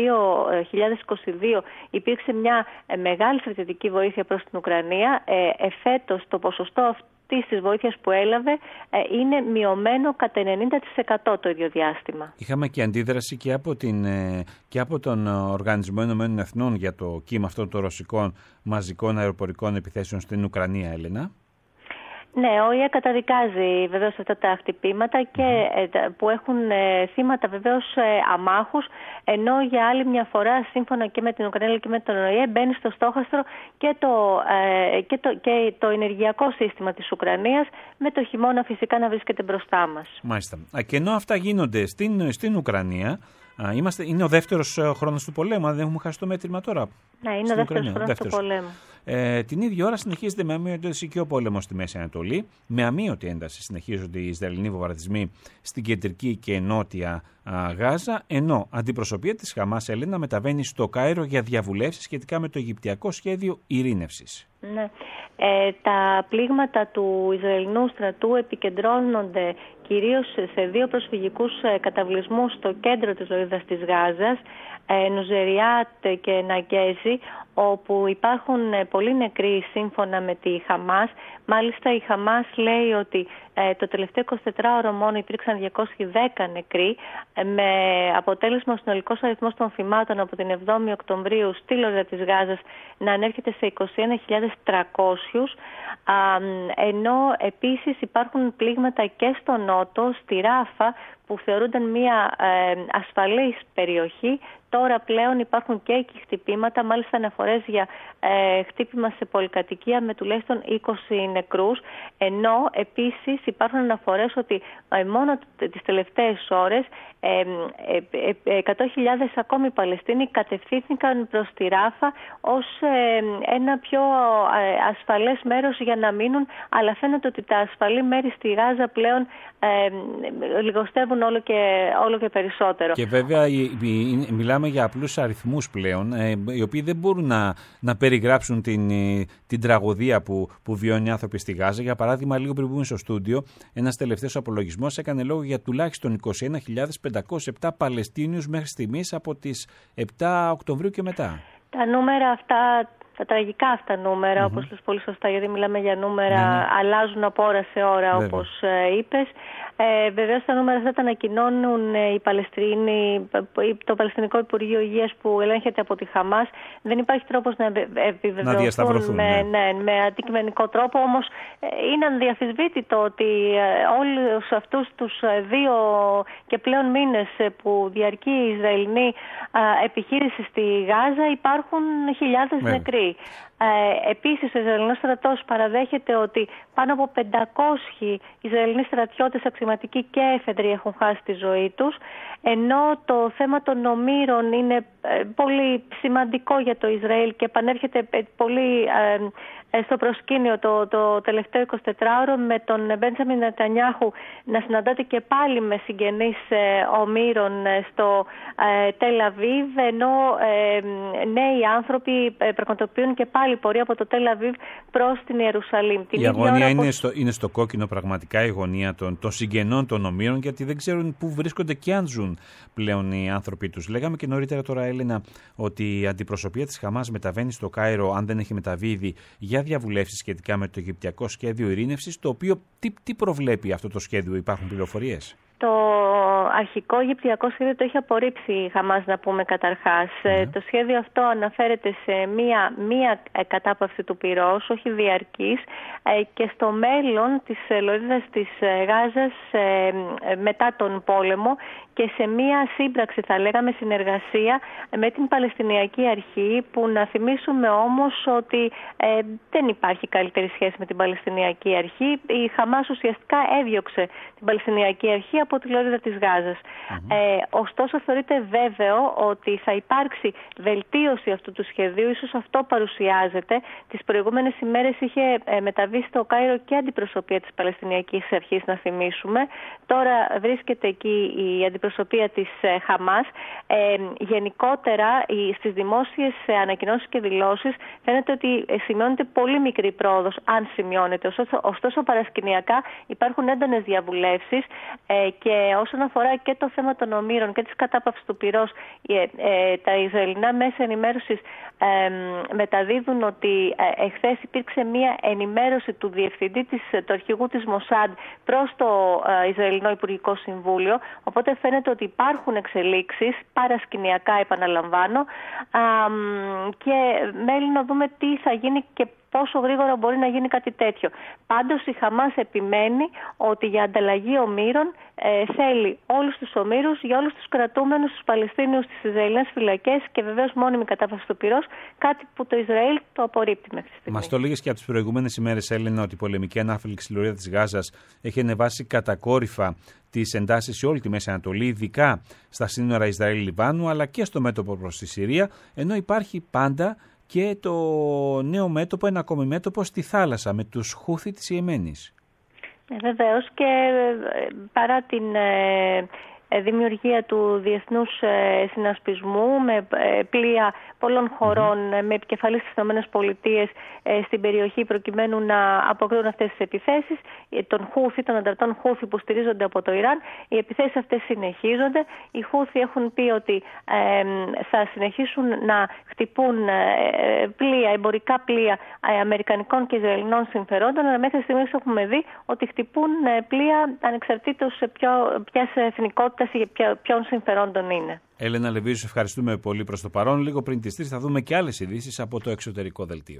2022 υπήρξε μια μεγάλη στρατιωτική βοήθεια προς την Ουκρανία, εφέτος το ποσοστό αυτής της βοήθειας που έλαβε είναι μειωμένο κατά 90% το ίδιο διάστημα. Είχαμε και αντίδραση και από τον Οργανισμό Ηνωμένων Εθνών για το κύμα αυτών των ρωσικών μαζικών αεροπορικών επιθέσεων στην Ουκρανία, Έλενα. Ναι, ο ΙΕ καταδικάζει βεβαίως αυτά τα χτυπήματα και που έχουν θύματα βεβαίως αμάχους, ενώ για άλλη μια φορά, σύμφωνα και με την Ουκρανία και με τον ΟΗΕ, μπαίνει στο στόχαστρο και το ενεργειακό σύστημα της Ουκρανίας, με το χειμώνα φυσικά να βρίσκεται μπροστά μας. Μάλιστα. Και ενώ αυτά γίνονται στην Ουκρανία, είναι ο δεύτερος χρόνος του πολέμου, δεν έχουμε χάσει το μέτρημα τώρα. Ναι, είναι ο δεύτερος χρόνος του πολέμου. Την ίδια ώρα συνεχίζεται με αμύωτη ένταση και ο πόλεμος στη Μέση Ανατολή. Με αμύωτη ένταση συνεχίζονται οι Ισραηλινοί βομβαρδισμοί στην κεντρική και νότια Γάζα, ενώ αντιπροσωπεία της Χαμάς, Έλενα, μεταβαίνει στο Κάιρο για διαβουλεύσεις σχετικά με το Αιγυπτιακό σχέδιο ειρήνευσης. Ναι. Τα πλήγματα του Ισραηλινού στρατού επικεντρώνονται κυρίως σε δύο προσφυγικούς καταβλισμούς στο κέντρο της λωρίδας της Γάζας, Νουζεριάτ και Ναγκέζι, όπου υπάρχουν πολλοί νεκροί σύμφωνα με τη Χαμάς. Μάλιστα η Χαμάς λέει ότι το τελευταίο 24ωρο μόνο υπήρξαν 210 νεκροί, με αποτέλεσμα ο συνολικός αριθμός των θυμάτων από την 7η Οκτωβρίου στη λωρίδα της Γάζας να ανέρχεται σε 21.300, ενώ επίσης υπάρχουν πλήγματα και στο νότο, στη Ράφα, που θεωρούνταν μια ασφαλής περιοχή. Τώρα πλέον υπάρχουν και εκεί χτυπήματα, μάλιστα αναφορές για χτύπημα σε πολυκατοικία με τουλάχιστον 20 νεκρούς, ενώ επίσης υπάρχουν αναφορές ότι μόνο τις τελευταίες ώρες 100.000 ακόμη Παλαιστίνοι κατευθύνθηκαν προς τη Ράφα ως ένα πιο ασφαλές μέρος για να μείνουν, αλλά φαίνεται ότι τα ασφαλή μέρη στη Γάζα πλέον λιγοστεύουν όλο και περισσότερο. Και βέβαια μιλάμε για απλούς αριθμούς πλέον, οι οποίοι δεν μπορούν να περιγράψουν την τραγωδία που βιώνουν οι άνθρωποι στη Γάζα. Για παράδειγμα, λίγο πριν μπούμε στο στούντιο, ένας τελευταίος απολογισμός έκανε λόγο για τουλάχιστον 21.507 Παλαιστίνιους μέχρι στιγμής από τις 7 Οκτωβρίου και μετά. Τα νούμερα αυτά, τα τραγικά αυτά νούμερα, όπως λες πολύ σωστά, γιατί μιλάμε για νούμερα, αλλάζουν από ώρα σε ώρα, όπως είπες. Βεβαίως τα νούμερα αυτά τα ανακοινώνουν οι Παλαιστίνοι, το Παλαιστινικό Υπουργείο Υγείας που ελέγχεται από τη Χαμάς. Δεν υπάρχει τρόπος να επιβεβαιωθούν με αντικειμενικό τρόπο, όμως είναι αδιαφυσβήτητο ότι όλους αυτούς τους 2 και πλέον μήνες που διαρκεί η Ισραηλινή επιχείρηση στη Γάζα υπάρχουν χιλιάδες νεκροί. Επίσης, ο Ισραηλινός στρατός παραδέχεται ότι πάνω από 500 Ισραηλινοί στρατιώτες αξιωματικοί αξιωματικοί και εφεδροί έχουν χάσει τη ζωή τους, ενώ το θέμα των ομήρων είναι πολύ σημαντικό για το Ισραήλ και επανέρχεται πολύ στο προσκήνιο το τελευταίο 24ωρο, με τον Μπέντζαμιν Νετανιάχου να συναντάται και πάλι με συγγενείς ομήρων στο Τελ Αβίβ, ενώ νέοι άνθρωποι πραγματοποιούν και πάλι πορεία από το Τελ Αβίβ προς την Ιερουσαλήμ. Η αγωνία είναι στο κόκκινο πραγματικά, η αγωνία των συγγενών των ομήρων, γιατί δεν ξέρουν πού βρίσκονται και αν ζουν πλέον οι άνθρωποι τους. Λέγαμε και νωρίτερα τώρα, Έλενα, ότι η αντιπροσωπεία της Χαμάς μεταβαίνει στο Κάιρο, αν δεν έχει μεταβεί ήδη, για διαβουλεύσεις σχετικά με το Αιγυπτιακό σχέδιο ειρήνευσης, το οποίο τι προβλέπει αυτό το σχέδιο, υπάρχουν πληροφορίες? Το αρχικό Αιγυπτιακό σχέδιο το έχει απορρίψει η Χαμάς, να πούμε καταρχάς. Το σχέδιο αυτό αναφέρεται σε μία κατάπαυση του πυρός, όχι διαρκής, και στο μέλλον της λωρίδας της Γάζας μετά τον πόλεμο, και σε μία σύμπραξη, θα λέγαμε, συνεργασία με την Παλαιστινιακή Αρχή, που να θυμίσουμε όμως ότι δεν υπάρχει καλύτερη σχέση με την Παλαιστινιακή Αρχή. Η Χαμάς ουσιαστικά έδιωξε την Παλαιστινιακή Αρχή από τη λωρίδα της Γάζας. Ωστόσο θεωρείται βέβαιο ότι θα υπάρξει βελτίωση αυτού του σχεδίου, ίσως αυτό παρουσιάζεται. Τις προηγούμενες ημέρες είχε μεταβεί στο Κάιρο και αντιπροσωπεία της Παλαιστινιακής Αρχής, να θυμίσουμε. Τώρα βρίσκεται εκεί η αντιπροσωπεία της Χαμάς. Γενικότερα στις δημόσιες ανακοινώσεις και δηλώσεις φαίνεται ότι σημειώνεται πολύ μικρή πρόοδος, αν σημειώνεται. Ωστόσο παρασκηνιακά υπάρχουν έντονες διαβουλεύσεις, και όσον αφορά και το θέμα των ομήρων και της κατάπαυσης του πυρός, τα Ισραηλινά μέσα ενημέρωσης μεταδίδουν ότι εχθές υπήρξε μία ενημέρωση του διευθυντή του αρχηγού της Μοσάντ προς το Ισραηλινό Υπουργικό Συμβούλιο, οπότε φαίνεται ότι υπάρχουν εξελίξεις, παρασκηνιακά επαναλαμβάνω, και μένει να δούμε τι θα γίνει και πόσο γρήγορα μπορεί να γίνει κάτι τέτοιο. Πάντως η Χαμάς επιμένει ότι για ανταλλαγή ομήρων θέλει όλους τους ομήρους για όλους τους κρατούμενους, τους Παλαιστίνιους στις Ισραηλινές φυλακές, και βεβαίως μόνιμη κατάπαυση του πυρός, κάτι που το Ισραήλ το απορρίπτει μέχρι τη στιγμή. Μας το έλεγες και από τις προηγούμενες ημέρες, Έλενα, ότι η πολεμική ανάφλεξη στη λωρίδα της Γάζας έχει ανεβάσει κατακόρυφα τις εντάσεις σε όλη τη Μέση Ανατολή, ειδικά στα σύνορα Ισραήλ-Λιβάνου, αλλά και στο μέτωπο προς τη Συρία, ενώ υπάρχει πάντα και το νέο μέτωπο, ένα ακόμη μέτωπο στη θάλασσα με τους Χούθι της Ιεμένης. Βεβαίως, και παρά την δημιουργία του διεθνούς συνασπισμού με πλοία πολλών χωρών με επικεφαλής στις ΗΠΑ στην περιοχή, προκειμένου να αποκρίνουν αυτές τις επιθέσεις των ανταρτών Χούθι που στηρίζονται από το Ιράν, οι επιθέσεις αυτές συνεχίζονται. Οι Χούθι έχουν πει ότι θα συνεχίσουν να χτυπούν πλοία, εμπορικά πλοία αμερικανικών και ισραηλινών συμφερόντων, αλλά μέχρι στιγμής έχουμε δει ότι χτυπούν πλοία ανεξαρτήτως ποιας εθνικότητας ή ποιων συμφερόντων είναι. Έλενα Λεβίζου, ευχαριστούμε πολύ προς το παρόν. Λίγο πριν τις 3 θα δούμε και άλλες ειδήσεις από το εξωτερικό δελτίο.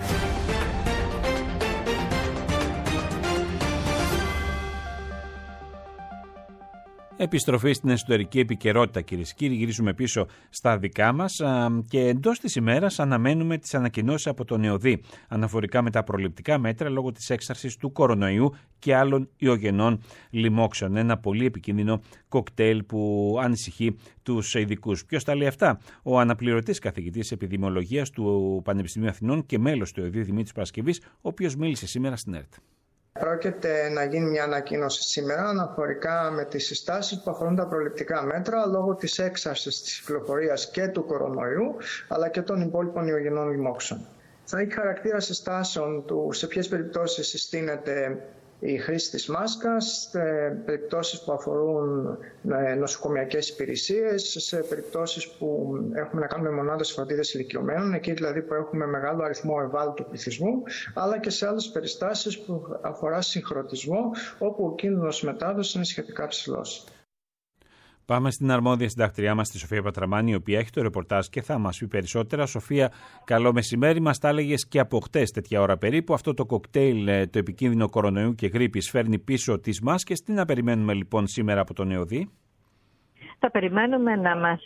Επιστροφή στην εσωτερική επικαιρότητα, κυρίες και κύριοι. Γυρίζουμε πίσω στα δικά μας και εντός της ημέρας αναμένουμε τις ανακοινώσεις από τον ΕΟΔΗ αναφορικά με τα προληπτικά μέτρα λόγω της έξαρσης του κορονοϊού και άλλων ιογενών λοιμόξεων. Ένα πολύ επικίνδυνο κοκτέιλ που ανησυχεί τους ειδικούς. Ποιος τα λέει αυτά? Ο αναπληρωτής καθηγητής επιδημιολογίας του Πανεπιστημίου Αθηνών και μέλος του ΕΟΔΗ Δημήτρης Παρασκευής, ο οποίος μίλησε σήμερα στην ΕΡΤ. Πρόκειται να γίνει μια ανακοίνωση σήμερα αναφορικά με τις συστάσεις που αφορούν τα προληπτικά μέτρα λόγω της έξαρσης της κυκλοφορίας και του κορονοϊού αλλά και των υπόλοιπων ιογενών λοιμόξεων. Θα έχει χαρακτήρα συστάσεων του σε ποιες περιπτώσεις συστήνεται η χρήση της μάσκας, σε περιπτώσεις που αφορούν νοσοκομιακές υπηρεσίες, σε περιπτώσεις που έχουμε να κάνουμε μονάδες φροντίδας ηλικιωμένων, εκεί δηλαδή που έχουμε μεγάλο αριθμό ευάλωτου πληθυσμού, αλλά και σε άλλες περιστάσεις που αφορά συγχρονισμό, όπου ο κίνδυνος μετάδοσης είναι σχετικά ψηλός. Πάμε στην αρμόδια συντακτριά μας, τη Σοφία Πατραμάνη, η οποία έχει το ρεπορτάζ και θα μας πει περισσότερα. Σοφία, καλό μεσημέρι. Μας τα έλεγες και από χτες τέτοια ώρα περίπου. Αυτό το κοκτέιλ, το επικίνδυνο κορονοϊού και γρίπης, φέρνει πίσω τις μάσκες. Τι να περιμένουμε λοιπόν σήμερα από τον ΕΟΔΗ? Θα περιμένουμε να μας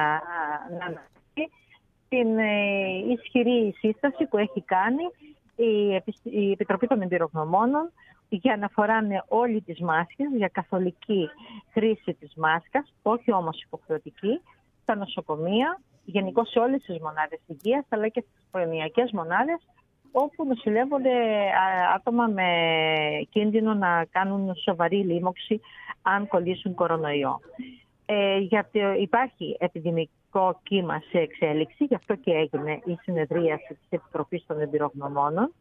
την ισχυρή σύσταση που έχει κάνει η Επιτροπή των Εμπειρογνωμόνων, για να φοράνε όλοι τις μάσκες, για καθολική χρήση της μάσκας, όχι όμως υποχρεωτική, στα νοσοκομεία, γενικώς σε όλες τις μονάδες υγείας, αλλά και στις προνοιακές μονάδες, όπου νοσηλεύονται άτομα με κίνδυνο να κάνουν σοβαρή λίμωξη αν κολλήσουν κορονοϊό. Γιατί υπάρχει επιδημικό κύμα σε εξέλιξη, γι' αυτό και έγινε η συνεδρίαση της Επιτροπής των Εμπειρογνωμόνων.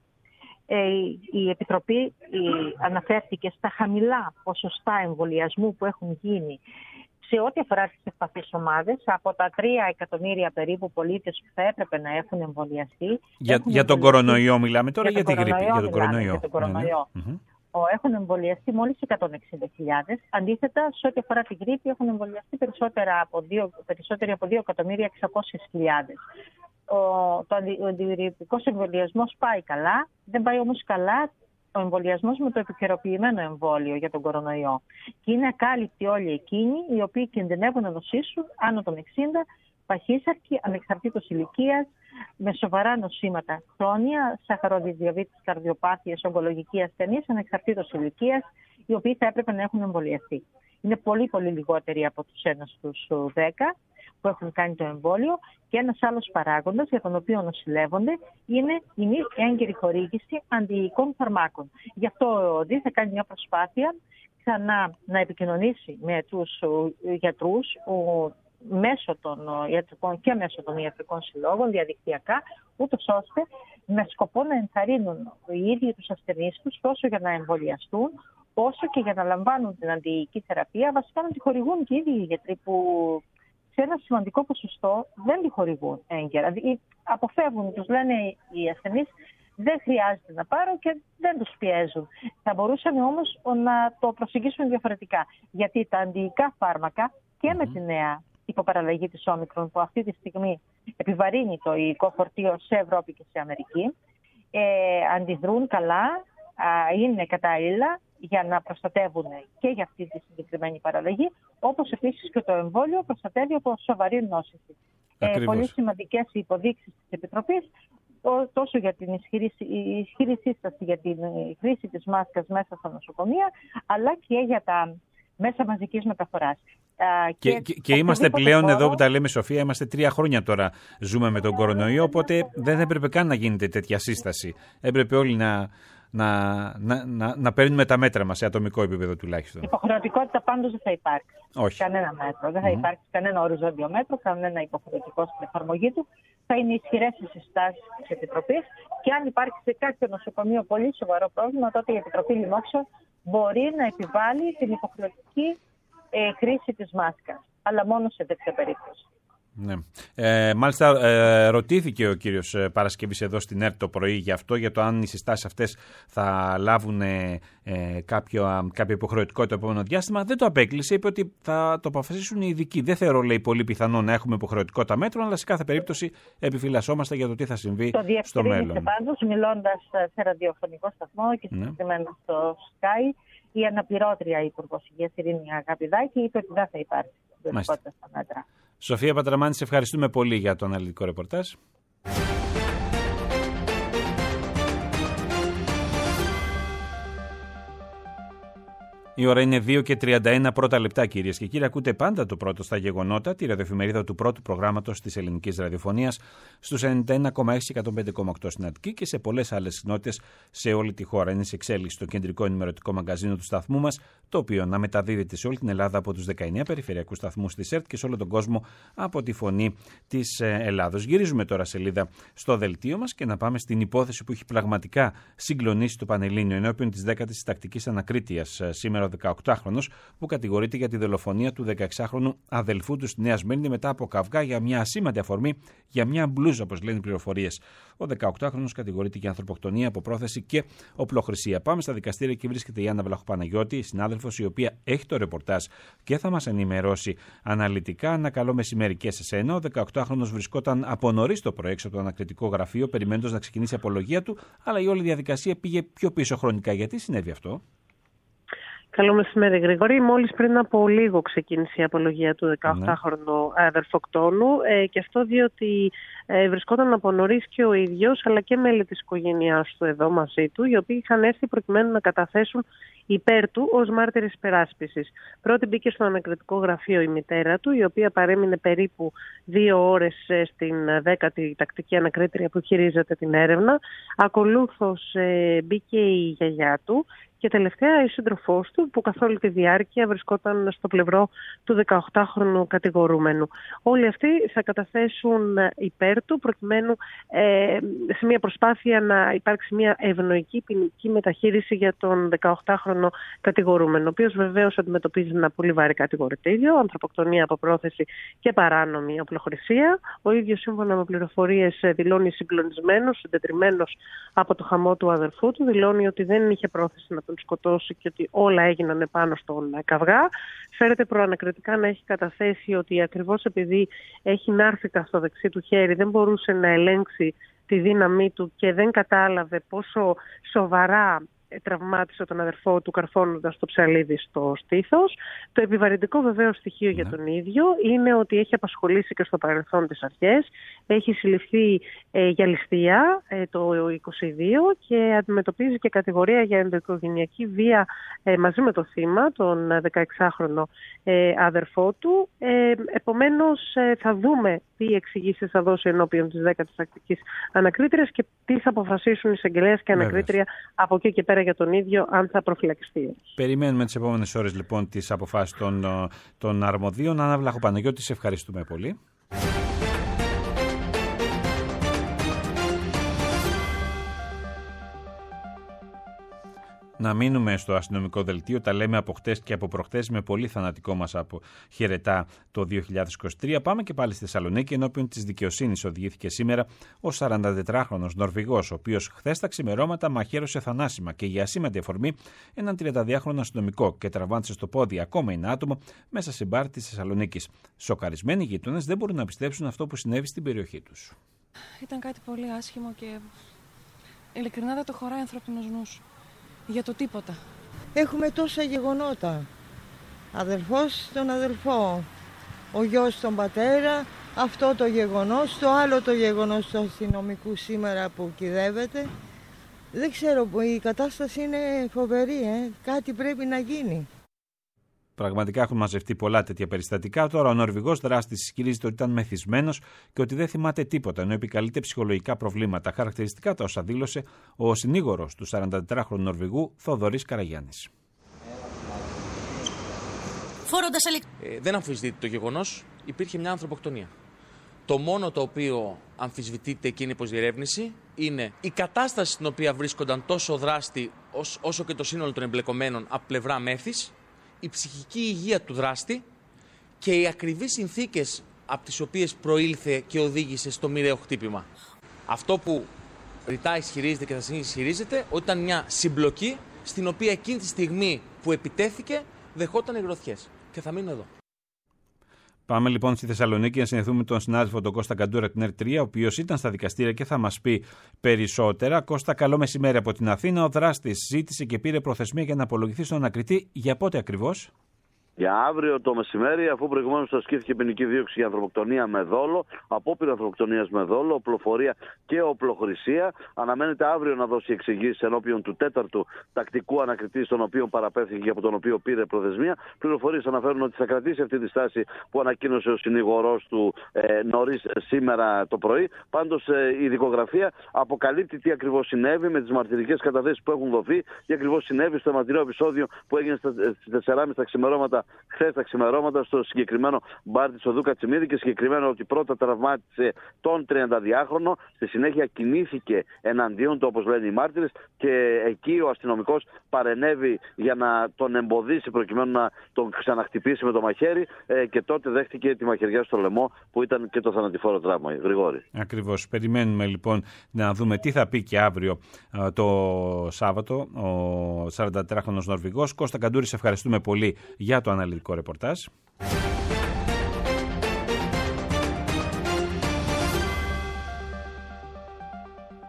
Η Επιτροπή αναφέρθηκε στα χαμηλά ποσοστά εμβολιασμού που έχουν γίνει σε ό,τι αφορά τις ευπαθείς ομάδες. Από τα 3 εκατομμύρια περίπου πολίτες που θα έπρεπε να έχουν εμβολιαστεί. Για τον κορονοϊό μιλάμε τώρα, για την γρίπη? Για τον κορονοϊό. Έχουν εμβολιαστεί μόλις 160.000. Αντίθετα, σε ό,τι αφορά την γρίπη, έχουν εμβολιαστεί περισσότεροι από 2.600.000. Ο αντιγρυπικός εμβολιασμός πάει καλά, δεν πάει όμως καλά ο εμβολιασμός με το επικαιροποιημένο εμβόλιο για τον κορονοϊό. Και είναι ακάλυπτοι όλοι εκείνοι οι οποίοι κινδυνεύουν να νοσήσουν άνω των 60, παχύσαρκοι, ανεξαρτήτως ηλικίας, με σοβαρά νοσήματα χρόνια, σαχαρόδι, διαβήτης, καρδιοπάθειες, ογκολογική ασθενής, ανεξαρτήτως ηλικίας, οι οποίοι θα έπρεπε να έχουν εμβολιαστεί. Είναι πολύ λιγότεροι από τους 1 στους 10 που έχουν κάνει το εμβόλιο, και ένας άλλος παράγοντας για τον οποίο νοσηλεύονται είναι η μη έγκαιρη χορήγηση αντιϊικών φαρμάκων. Γι' αυτό ο ΔΗ θα κάνει μια προσπάθεια ξανά να επικοινωνήσει με τους γιατρούς μέσω των ιατρικών και μέσω των ιατρικών συλλόγων διαδικτυακά, ούτως ώστε με σκοπό να ενθαρρύνουν οι ίδιοι τους ασθενείς τους τόσο για να εμβολιαστούν, όσο και για να λαμβάνουν την αντιϊική θεραπεία. Βασικά να τη χορηγούν και οι ίδιοι οι γιατροί, που σε ένα σημαντικό ποσοστό δεν τη χορηγούν έγκαιρα. Αποφεύγουν, τους λένε οι ασθενείς, δεν χρειάζεται να πάρω, και δεν τους πιέζουν. Θα μπορούσαμε όμως να το προσεγγίσουμε διαφορετικά. Γιατί τα αντιϊικά φάρμακα και με τη νέα υποπαραλλαγή της Όμικρον, που αυτή τη στιγμή επιβαρύνει το υλικό φορτίο σε Ευρώπη και σε Αμερική, αντιδρούν καλά, είναι κατάλληλα για να προστατεύουν και για αυτή τη συγκεκριμένη παραλλαγή, όπως επίσης και το εμβόλιο προστατεύει από σοβαρή νόσηση. Πολύ σημαντικές οι υποδείξεις της Επιτροπής, τόσο για την ισχυρή σύσταση για την χρήση της μάσκας μέσα στα νοσοκομεία, αλλά και για τα μέσα μαζικής μεταφοράς. Και είμαστε πλέον εδώ που τα λέμε, Σοφία, είμαστε 3 χρόνια τώρα ζούμε με τον κορονοϊό, οπότε δεν έπρεπε καν να γίνεται τέτοια σύσταση. Έπρεπε όλοι να παίρνουμε τα μέτρα μας σε ατομικό επίπεδο τουλάχιστον. Υποχρεωτικότητα πάντως δεν θα υπάρξει. Όχι. Κανένα μέτρο. Δεν θα υπάρξει κανένα οριζόντιο μέτρο, κανένα υποχρεωτικό στην εφαρμογή του. Θα είναι ισχυρές οι συστάσεις της Επιτροπής, και αν υπάρχει σε κάποιο νοσοκομείο πολύ σοβαρό πρόβλημα, τότε η Επιτροπή Λοιμόξεων μπορεί να επιβάλλει την υποχρεωτική χρήση της μάσκας, αλλά μόνο σε τέτοια περίπτωση. Ναι. Μάλιστα, ρωτήθηκε ο κύριος Παρασκευής εδώ στην ΕΡΤ το πρωί για αυτό, για το αν οι συστάσεις αυτές θα λάβουν κάποια υποχρεωτικότητα το επόμενο διάστημα. Δεν το απέκλεισε, είπε ότι θα το αποφασίσουν οι ειδικοί. Δεν θεωρώ, λέει, πολύ πιθανό να έχουμε υποχρεωτικότητα μέτρων, αλλά σε κάθε περίπτωση επιφυλασσόμαστε για το τι θα συμβεί στο μέλλον. Πάντως, μιλώντας σε ραδιοφωνικό σταθμό και συγκεκριμένα στο Sky, η αναπληρώτρια Υπουργός Υγείας Ειρήνη Αγαπηδάκη είπε ότι δεν θα υπάρξει υποχρεωτικότητα στα μέτρα. Σοφία Πατραμάνη, σε ευχαριστούμε πολύ για το αναλυτικό ρεπορτάζ. Η ώρα είναι 2:31 πρώτα λεπτά, κυρίες και κύριοι. Ακούτε πάντα το πρώτο στα γεγονότα, τη ραδιοεφημερίδα του πρώτου προγράμματος της ελληνικής ραδιοφωνίας, στους 91,6 και 105,8 στην Αττική και σε πολλές άλλες συχνότητες σε όλη τη χώρα. Είναι σε εξέλιξη το κεντρικό ενημερωτικό μαγκαζίνο του σταθμού μας, το οποίο να μεταδίδεται σε όλη την Ελλάδα από τους 19 περιφερειακούς σταθμούς της ΕΡΤ και σε όλο τον κόσμο από τη Φωνή της Ελλάδος. Γυρίζουμε τώρα σελίδα στο δελτίο μας και να πάμε στην υπόθεση που έχει πραγματικά συγκλονίσει το Πανελλήνιο ενώπιον της 10ης τακτικής ανακρίτειας σήμερα. 18χρονος που κατηγορείται για τη δολοφονία του 16χρονου αδελφού του στη Νέα Σμύρνη μετά από καυγά για μια ασήμαντη αφορμή για μια μπλούζα, όπως λένε οι πληροφορίες. Ο 18χρονος κατηγορείται για ανθρωποκτονία από πρόθεση και οπλοχρησία. Πάμε στα δικαστήρια και βρίσκεται η Άννα Βλαχοπαναγιώτη, η συνάδελφος, η οποία έχει το ρεπορτάζ και θα μας ενημερώσει αναλυτικά. Ένα καλό μεσημέρι και σε σένα. Ο 18χρονος βρισκόταν από νωρίς το πρωί έξω από το ανακριτικό γραφείο, περιμένοντας να ξεκινήσει η απολογία του, αλλά η όλη διαδικασία πήγε πιο πίσω χρονικά. Γιατί συνέβη αυτό? Καλό μεσημέρι, Γρηγόρη. Μόλις πριν από λίγο ξεκίνησε η απολογία του 18χρονου αδερφοκτόνου και αυτό διότι βρισκόταν από νωρίς και ο ίδιος αλλά και μέλη της οικογένειάς του εδώ μαζί του, οι οποίοι είχαν έρθει προκειμένου να καταθέσουν υπέρ του ως μάρτυρες υπεράσπισης. Πρώτη μπήκε στο ανακριτικό γραφείο η μητέρα του, η οποία παρέμεινε περίπου 2 ώρες στην 10η τακτική ανακρίτρια που χειρίζεται την έρευνα. Ακολούθως μπήκε η γιαγιά του και τελευταία η σύντροφός του, που καθ' όλη τη διάρκεια βρισκόταν στο πλευρό του 18χρονου κατηγορούμενου. Όλοι αυτοί θα καταθέσουν υπέρ του προκειμένου σε μια προσπάθεια να υπάρξει μια ευνοϊκή ποινική μεταχείριση για τον 18χρονο κατηγορούμενο, ο οποίος βεβαίως αντιμετωπίζει ένα πολύ βαρύ κατηγορητήριο, ανθρωποκτονία από πρόθεση και παράνομη οπλοχρησία. Ο ίδιος, σύμφωνα με πληροφορίες, δηλώνει συγκλονισμένος, συντετριμμένος από το χαμό του αδερφού του, δηλώνει ότι δεν είχε πρόθεση να τον σκοτώσει και ότι όλα έγιναν επάνω στον καυγά. Φέρεται προανακριτικά να έχει καταθέσει ότι ακριβώς επειδή έχει νάρθηκα στο δεξί του χέρι, δεν μπορούσε να ελέγξει τη δύναμή του και δεν κατάλαβε πόσο σοβαρά τραυμάτισε τον αδερφό του καρφώνοντας το ψαλίδι στο στήθος. Το επιβαρυντικό βεβαίως στοιχείο για τον ίδιο είναι ότι έχει απασχολήσει και στο παρελθόν τις αρχές. Έχει συλληφθεί για ληστεία το 2022 και αντιμετωπίζει και κατηγορία για ενδοοικογενειακή βία μαζί με το θύμα, τον 16χρονο αδερφό του. Επομένως θα δούμε τι εξηγήσεις θα δώσει ενώπιον της 10ης τακτικής ανακρίτριας και τι θα αποφασίσουν οι εισαγγελέας και ανακρίτρια από εκεί και πέρα για τον ίδιο, αν θα προφυλακιστεί. Περιμένουμε τις επόμενες ώρες λοιπόν τις αποφάσεις των αρμοδίων. Άννα Βλαχοπαναγιώτη, σε ευχαριστούμε πολύ. Να μείνουμε στο αστυνομικό δελτίο. Τα λέμε από χτες και από προχτές με πολύ θανατικό μας από χαιρετά το 2023. Πάμε και πάλι στη Θεσσαλονίκη. Ενώπιον της δικαιοσύνης οδηγήθηκε σήμερα ο 44χρονος Νορβηγός, ο οποίος χθες τα ξημερώματα μαχαίρωσε θανάσιμα και για ασήμαντη αφορμή έναν 32χρονο αστυνομικό και τραυμάτισε στο πόδι ακόμα ένα άτομο μέσα σε μπαρ της Θεσσαλονίκης. Σοκαρισμένοι γείτονες δεν μπορούν να πιστέψουν αυτό που συνέβη στην περιοχή τους. Ήταν κάτι πολύ άσχημο και ειλικρινά δεν το χωράει ανθρώπινος νους. Για το τίποτα. Έχουμε τόσα γεγονότα. Αδελφός τον αδελφό, ο γιος τον πατέρα, αυτό το γεγονός, το άλλο το γεγονός του αστυνομικού σήμερα που κυδεύεται. Δεν ξέρω, η κατάσταση είναι φοβερή, κάτι πρέπει να γίνει. Πραγματικά έχουν μαζευτεί πολλά τέτοια περιστατικά. Τώρα ο Νορβηγός δράστης ισχυρίζεται ότι ήταν μεθυσμένος και ότι δεν θυμάται τίποτα, ενώ επικαλείται ψυχολογικά προβλήματα. Χαρακτηριστικά τα όσα δήλωσε ο συνήγορος του 44χρονου Νορβηγού, Θοδωρής Καραγιάννης. Δεν αμφισβητείται το γεγονός, υπήρχε μια ανθρωποκτονία. Το μόνο το οποίο αμφισβητείται και είναι υποσδιερεύνηση είναι η κατάσταση στην οποία βρίσκονταν τόσο ο δράστη όσο και το σύνολο των εμπλεκομένων από πλευρά μέθης, η ψυχική υγεία του δράστη και οι ακριβείς συνθήκες από τις οποίες προήλθε και οδήγησε στο μοιραίο χτύπημα. Αυτό που ρητά ισχυρίζεται και θα συνεχίσει ισχυρίζεται ότι ήταν μια συμπλοκή στην οποία εκείνη τη στιγμή που επιτέθηκε δεχόταν υγροθιές. Και θα μείνω εδώ. Πάμε λοιπόν στη Θεσσαλονίκη να συνεχθούμε τον συνάδελφο τον Κώστα Καντούρα την ΕΡΤ3, ο οποίος ήταν στα δικαστήρια και θα μας πει περισσότερα. Κώστα, καλό μεσημέρι από την Αθήνα. Ο δράστης ζήτησε και πήρε προθεσμία για να απολογηθεί στον ανακριτή. Για πότε ακριβώς? Για αύριο το μεσημέρι, αφού προηγουμένως ασκήθηκε ποινική δίωξη για ανθρωποκτονία με δόλο, απόπειρα ανθρωποκτονίας με δόλο, οπλοφορία και οπλοχρησία. Αναμένεται αύριο να δώσει εξηγήσεις ενώπιον του 4ου τακτικού ανακριτή, στον οποίο παραπέμφθηκε και από τον οποίο πήρε προθεσμία. Πληροφορίες αναφέρουν ότι θα κρατήσει αυτή τη στάση που ανακοίνωσε ο συνηγορός του νωρίς σήμερα το πρωί. Πάντως η δικογραφία αποκαλύπτει τι ακριβώς συνέβη με τις μαρτυρικές καταθέσεις που έχουν δοθεί, τι ακριβώς συνέβη στο αιματηρό επεισόδιο που έγινε στις 4.30 τα ξημερώματα. Χθες τα ξημερώματα στο συγκεκριμένο μπαρ της οδού Κατσιμίδη και συγκεκριμένα ότι πρώτα τραυμάτισε τον 32χρονο, στη συνέχεια κινήθηκε εναντίον του, όπως λένε οι μάρτυρες, και εκεί ο αστυνομικός παρενέβη για να τον εμποδίσει προκειμένου να τον ξαναχτυπήσει με το μαχαίρι και τότε δέχτηκε τη μαχαιριά στο λαιμό που ήταν και το θανατηφόρο τραύμα. Γρηγόρη. Ακριβώς. Περιμένουμε λοιπόν να δούμε τι θα πει και αύριο το Σάββατο ο 44χρονος Νορβηγός. Κώστα Καντούρη, σε ευχαριστούμε πολύ για το αναλυτικό ρεπορτάζ.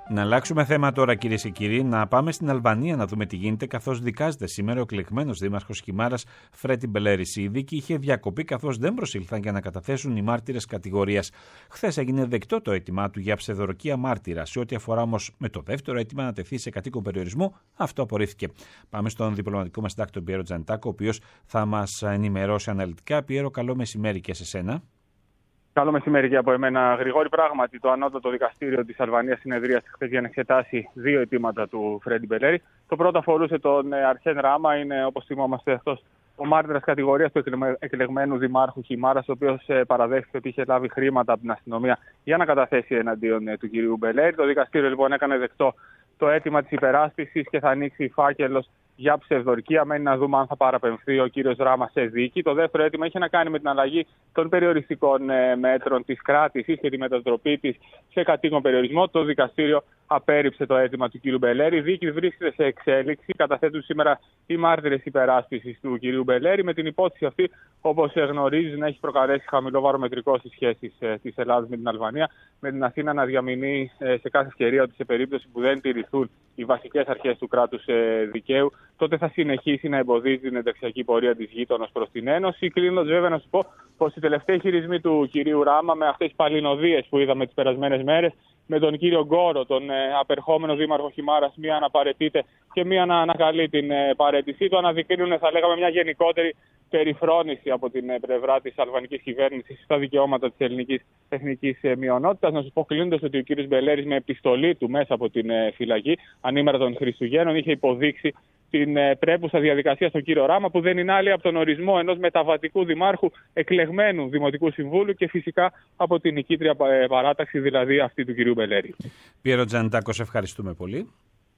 Να αλλάξουμε θέμα τώρα, κυρίες και κύριοι, να πάμε στην Αλβανία να δούμε τι γίνεται, καθώς δικάζεται σήμερα ο εκλεγμένος δήμαρχος Χιμάρας Φρέντι Μπελέρης. Η δίκη είχε διακοπεί καθώς δεν προσήλθαν για να καταθέσουν οι μάρτυρες κατηγορίας. Χθες έγινε δεκτό το αίτημά του για ψευδορκία μάρτυρα. Σε ό,τι αφορά όμως με το δεύτερο αίτημα να τεθεί σε κατοίκον περιορισμό, αυτό απορρίφθηκε. Πάμε στον διπλωματικό μας συντάκτη, τον Πιέρο Τζανετάκο, ο οποίος θα μας ενημερώσει αναλυτικά. Πιέρο, καλό μεσημέρι και σε σένα. Καλό μεσημέρι και από εμένα. Γρηγόρη, πράγματι, το ανώτατο δικαστήριο της Αλβανίας συνεδρίασε χθες για να εξετάσει δύο αιτήματα του Φρέντι Μπελέρη. Το πρώτο αφορούσε τον Αρχέν Ράμα, είναι όπως θυμόμαστε αυτός ο μάρτυρας κατηγορίας του εκλεγμένου δημάρχου Χιμάρας, ο οποίος παραδέχθηκε ότι είχε λάβει χρήματα από την αστυνομία για να καταθέσει εναντίον του κυρίου Μπελέρη. Το δικαστήριο λοιπόν έκανε δεκτό το αίτημα της υπεράσπισης και θα ανοίξει φάκελος για ψευδορκία. Μένει να δούμε αν θα παραπεμφθεί ο κύριος Ράμα σε δίκη. Το δεύτερο αίτημα είχε να κάνει με την αλλαγή των περιοριστικών μέτρων της κράτησης και τη μετατροπή της σε κατοίκον περιορισμό. Το δικαστήριο απέρριψε το αίτημα του κύριου Μπελέρη. Η δίκη βρίσκεται σε εξέλιξη. Καταθέτουν σήμερα οι μάρτυρες υπεράσπισης του κυρίου Μπελέρη, με την υπόθεση αυτή, όπως γνωρίζεις, να έχει προκαλέσει χαμηλό βαρομετρικό στις σχέσεις της Ελλάδας με την Αλβανία, με την Αθήνα να διαμηνεί σε κάθε ευκαιρία ότι σε περίπτωση που δεν τηρηθούν οι βασικές αρχές του κράτους δικαίου, τότε θα συνεχίσει να εμποδίζει την ενταξιακή πορεία της γείτονας προς την Ένωση. Κλείνοντας, βέβαια, να σου πω πως οι τελευταίοι χειρισμοί του κυρίου Ράμα, με αυτές τις παλινοδίες που είδαμε τις περασμένες μέρες, με τον κύριο Γκόρο, τον απερχόμενο δήμαρχο Χιμάρας, μία να παραιτείται και μία να ανακαλεί την παραίτησή του, αναδεικνύουν, θα λέγαμε, μια γενικότερη περιφρόνηση από την πλευρά της αλβανικής κυβέρνησης στα δικαιώματα της ελληνικής εθνικής μειονότητας. Να σου πω, κλείνοντας, ότι ο κύριος Μπελέρης με επιστολή του μέσα από την φυλακή, ανήμερα των Χριστουγέννων, είχε υποδείξει την πρέπουσα διαδικασία στον κύριο Ράμα, που δεν είναι άλλη από τον ορισμό ενός μεταβατικού δημάρχου εκλεγμένου Δημοτικού Συμβούλου και φυσικά από την νικήτρια παράταξη, δηλαδή αυτή του κυρίου Μπελέρη. Πιέρο Τζανετάκο, σε ευχαριστούμε πολύ.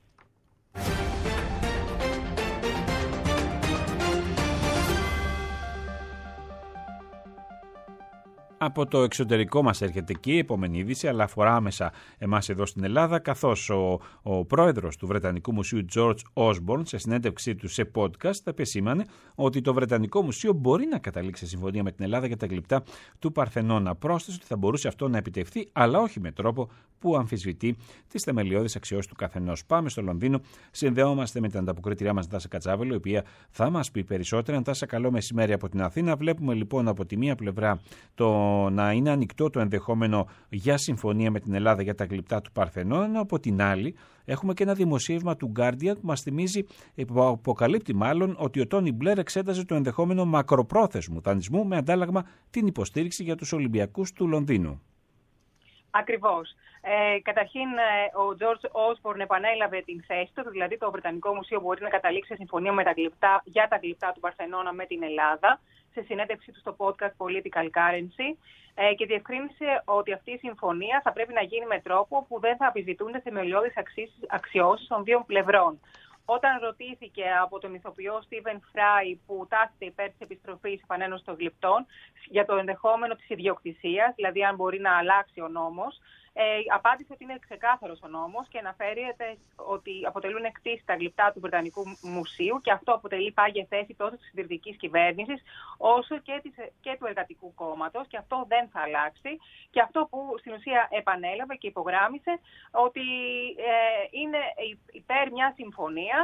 Από το εξωτερικό μας έρχεται και η επόμενη είδηση, αλλά αφορά άμεσα εμάς εδώ στην Ελλάδα, καθώς ο πρόεδρος του Βρετανικού Μουσείου George Osborne, σε συνέντευξή του σε podcast, επεσήμανε ότι το Βρετανικό Μουσείο μπορεί να καταλήξει σε συμφωνία με την Ελλάδα για τα γλυπτά του Παρθενώνα. Πρόσθεσε ότι θα μπορούσε αυτό να επιτευχθεί, αλλά όχι με τρόπο που αμφισβητεί τις θεμελιώδεις αξιώσεις του καθενός. Πάμε στο Λονδίνο, συνδεόμαστε με την ανταποκριτήριά μας Νατάσα Κατσάβελο, η οποία θα μας πει περισσότερα. Νατάσα, καλό μεσημέρι από την Αθήνα. Βλέπουμε λοιπόν από τη μία πλευρά να είναι ανοιχτό το ενδεχόμενο για συμφωνία με την Ελλάδα για τα γλυπτά του Παρθενώνα. Από την άλλη, έχουμε και ένα δημοσίευμα του Guardian που μας θυμίζει, αποκαλύπτει μάλλον, ότι ο Τόνι Μπλερ εξέταζε το ενδεχόμενο μακροπρόθεσμου δανεισμού με αντάλλαγμα την υποστήριξη για τους Ολυμπιακούς του Λονδίνου. Ακριβώς. Καταρχήν, ο George Osborne επανέλαβε την θέση του, δηλαδή το Βρετανικό Μουσείο μπορεί να καταλήξει σε συμφωνία για τα γλυπτά του Παρθενώνα με την Ελλάδα, σε συνέντευξή του στο podcast Political Currency, και διευκρίνησε ότι αυτή η συμφωνία θα πρέπει να γίνει με τρόπο που δεν θα αμφισβητούνται θεμελιώδεις αξιώσεις των δύο πλευρών. Όταν ρωτήθηκε από τον ηθοποιό Στίβεν Φράι, που τάσσεται υπέρ της επιστροφής επανένωσης των γλυπτών, για το ενδεχόμενο της ιδιοκτησίας, δηλαδή αν μπορεί να αλλάξει ο νόμος, απάντησε ότι είναι ξεκάθαρος ο νόμος και αναφέρεται ότι αποτελούν εκτίση τα γλυπτά του Βρετανικού Μουσείου και αυτό αποτελεί πάγια θέση τόσο της συντηρητικής κυβέρνησης όσο και του Εργατικού Κόμματος, και αυτό δεν θα αλλάξει. Και αυτό που στην ουσία επανέλαβε και υπογράμμισε ότι είναι υπέρ μιας συμφωνίας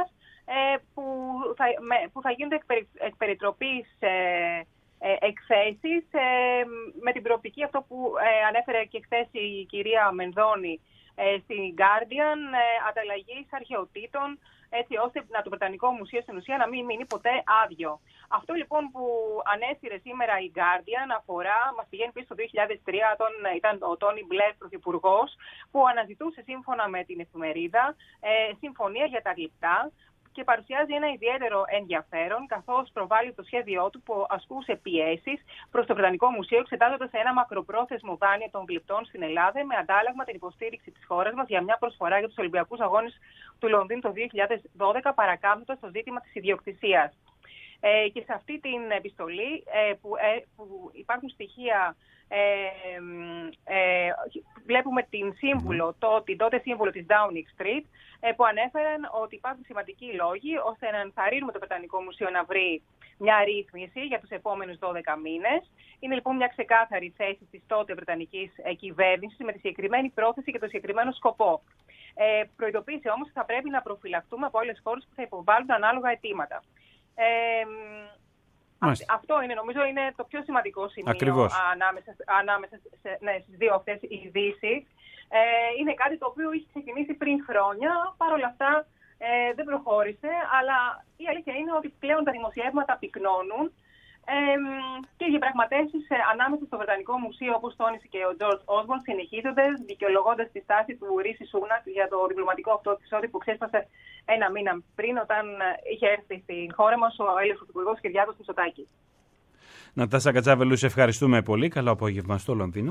που θα γίνονται εκ περιτροπής εκθέσεις, με την προοπτική αυτό που ανέφερε και χθες η κυρία Μενδώνη στην Guardian, ανταλλαγής αρχαιοτήτων, έτσι ώστε το Βρετανικό Μουσείο στην ουσία να μην μείνει ποτέ άδειο. Αυτό λοιπόν που ανέστηρε σήμερα η Guardian μας πηγαίνει πίσω στο 2003, ήταν ο Τόνι Μπλερ πρωθυπουργός, που αναζητούσε σύμφωνα με την εφημερίδα συμφωνία για τα γλυπτά, και παρουσιάζει ένα ιδιαίτερο ενδιαφέρον, καθώς προβάλλει το σχέδιό του που ασκούσε πιέσεις προς το Βρετανικό Μουσείο, εξετάζοντας ένα μακροπρόθεσμο δάνειο των γλυπτών στην Ελλάδα με αντάλλαγμα την υποστήριξη της χώρας μας για μια προσφορά για τους Ολυμπιακούς Αγώνες του Λονδίνου το 2012, παρακάμπτοντας το ζήτημα της ιδιοκτησίας. Και σε αυτή την επιστολή που υπάρχουν στοιχεία, βλέπουμε την σύμβουλο, την τότε σύμβουλο της Downing Street, που ανέφεραν ότι υπάρχουν σημαντικοί λόγοι ώστε να ενθαρρύνουμε το Βρετανικό Μουσείο να βρει μια ρύθμιση για τους επόμενους 12 μήνες. Είναι λοιπόν μια ξεκάθαρη θέση της τότε Βρετανικής κυβέρνησης με τη συγκεκριμένη πρόθεση και το συγκεκριμένο σκοπό. Προειδοποίησε όμως ότι θα πρέπει να προφυλακτούμε από όλες τις χώρες που θα υποβάλλουν ανάλογα αιτήματα. Αυτό είναι, νομίζω, είναι το πιο σημαντικό σημείο ανάμεσα στις δύο αυτές ειδήσεις. Είναι κάτι το οποίο είχε ξεκινήσει πριν χρόνια, παρ' όλα αυτά δεν προχώρησε, αλλά η αλήθεια είναι ότι πλέον τα δημοσιεύματα πυκνώνουν και οι διαπραγματεύσεις ανάμεσα στο Βρετανικό Μουσείο, όπως τόνισε και ο George Osborne, συνεχίζονται, δικαιολογώντας τη στάση του Ρίση Σούνακ για το διπλωματικό αυτό επεισόδιο που ξέσπασε ένα μήνα πριν, όταν είχε έρθει στην χώρα μας ο Έλληνας Πρωθυπουργός Κυριάκος Μητσοτάκης. Νατάσα Κατσάβελου, σε ευχαριστούμε πολύ. Καλό απόγευμα στο Λονδίνο.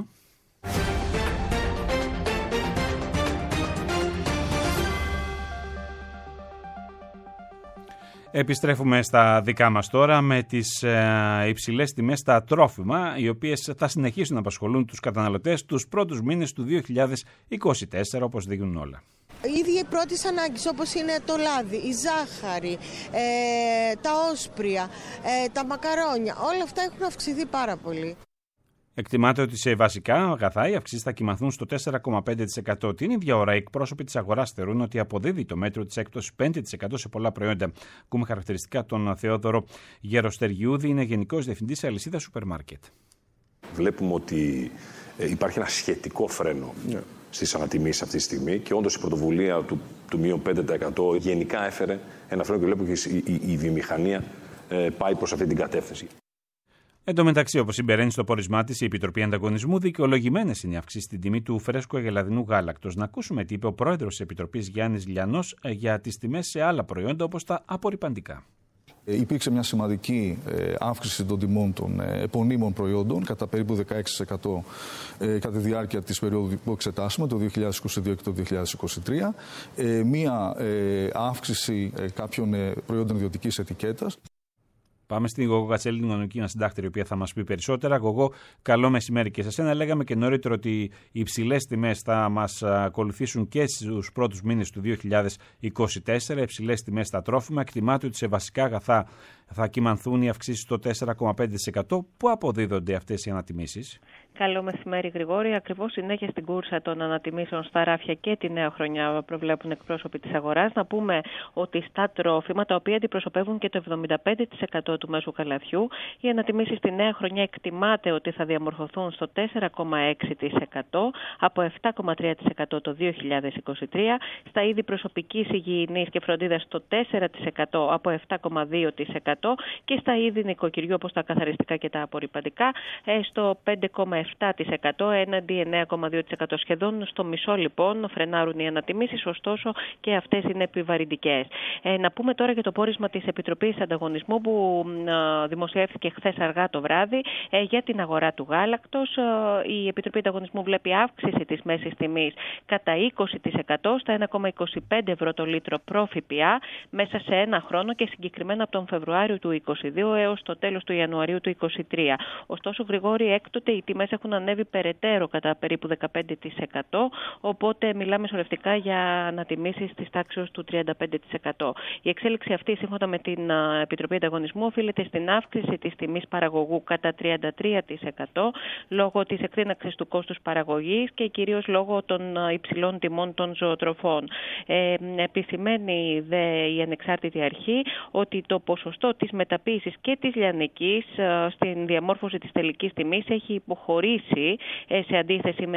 Επιστρέφουμε στα δικά μας τώρα με τις υψηλές τιμές στα τρόφιμα, οι οποίες θα συνεχίσουν να απασχολούν τους καταναλωτές τους πρώτους μήνες του 2024, όπως δείχνουν όλα. Ήδη οι πρώτες ανάγκες, όπως είναι το λάδι, η ζάχαρη, τα όσπρια, τα μακαρόνια, όλα αυτά έχουν αυξηθεί πάρα πολύ. Εκτιμάται ότι σε βασικά αγαθά οι αυξήσεις θα κυμανθούν στο 4,5%. Την ίδια ώρα, οι εκπρόσωποι της αγοράς θεωρούν ότι αποδίδει το μέτρο της έκπτωσης 5% σε πολλά προϊόντα. Ακούμε χαρακτηριστικά τον Θεόδωρο Γεροστεριούδη, είναι γενικός διευθυντής σε αλυσίδα σούπερ μάρκετ. Βλέπουμε ότι υπάρχει ένα σχετικό φρένο στις ανατιμήσεις αυτή τη στιγμή και όντως η πρωτοβουλία του μείον 5% γενικά έφερε ένα φρένο και βλέπουμε ότι η βιομηχανία πάει προς αυτή την κατεύθυνση. Εν τω μεταξύ, όπως συμπεραίνει στο πόρισμά της η Επιτροπή Ανταγωνισμού, δικαιολογημένες είναι οι αυξήσεις στην τιμή του φρέσκου αγελαδινού γάλακτος. Να ακούσουμε τι είπε ο πρόεδρος της Επιτροπής Γιάννης Λιανός για τις τιμές σε άλλα προϊόντα όπως τα απορρυπαντικά. Υπήρξε μια σημαντική αύξηση των τιμών των επωνύμων προϊόντων, κατά περίπου 16% κατά τη διάρκεια της περίοδου που εξετάσουμε, το 2022 και το 2023. Μια αύξηση κάποιων προϊόντων ιδιωτικής ετικέτας. Πάμε στην Γογό Κατσέλη, την οικονομική μας συντάκτρια, η οποία θα μας πει περισσότερα. Γογό, καλό μεσημέρι και σε εσένα. Λέγαμε και νωρίτερα ότι οι υψηλές τιμές θα μας ακολουθήσουν και στους πρώτους μήνες του 2024. Υψηλές τιμές στα τρόφιμα. Εκτιμάται ότι σε βασικά αγαθά θα κυμανθούν οι αυξήσεις στο 4,5%. Πού αποδίδονται αυτές οι ανατιμήσεις? Καλό μεσημέρι, Γρηγόρη. Ακριβώς συνέχεια στην κούρσα των ανατιμήσεων στα ράφια και τη νέα χρονιά προβλέπουν εκπρόσωποι της αγοράς. Να πούμε ότι στα τρόφιμα, τα οποία αντιπροσωπεύουν και το 75% του μέσου καλαθιού, οι ανατιμήσεις στη νέα χρονιά εκτιμάται ότι θα διαμορφωθούν στο 4,6% από 7,3% το 2023, στα είδη προσωπικής υγιεινής και φροντίδας στο 4% από 7,2% και στα είδη νοικοκυριού όπως τα καθαριστικά και τα απορρυπαντικά στο 5,7% έναντι 9,2%. Σχεδόν στο μισό λοιπόν φρενάρουν οι ανατιμήσεις, ωστόσο και αυτές είναι επιβαρυντικές. Να πούμε τώρα για το πόρισμα της Επιτροπής Ανταγωνισμού που δημοσιεύθηκε χθες αργά το βράδυ για την αγορά του γάλακτος. Η Επιτροπή Ανταγωνισμού βλέπει αύξηση της μέσης τιμής κατά 20% στα 1,25 ευρώ το λίτρο προ-ΦΠΑ μέσα σε ένα χρόνο και συγκεκριμένα από τον Φεβρουάριο του 2022 έως το τέλος του Ιανουαρίου του 2023. Ωστόσο, Γρηγόρη, έκτοτε οι τιμές έχουν ανέβει περαιτέρω κατά περίπου 15%, οπότε μιλάμε σωρευτικά για ανατιμήσεις της τάξης του 35%. Η εξέλιξη αυτή, σύμφωνα με την Επιτροπή Ανταγωνισμού, οφείλεται στην αύξηση της τιμής παραγωγού κατά 33% λόγω της εκτείναξης του κόστους παραγωγής και κυρίως λόγω των υψηλών τιμών των ζωοτροφών. Επισημαίνει η ανεξάρτητη αρχή ότι το ποσοστό της μεταποίησης και της λιανικής στην διαμόρφωση της τελικής τιμής έχει υποχωρήσει σε αντίθεση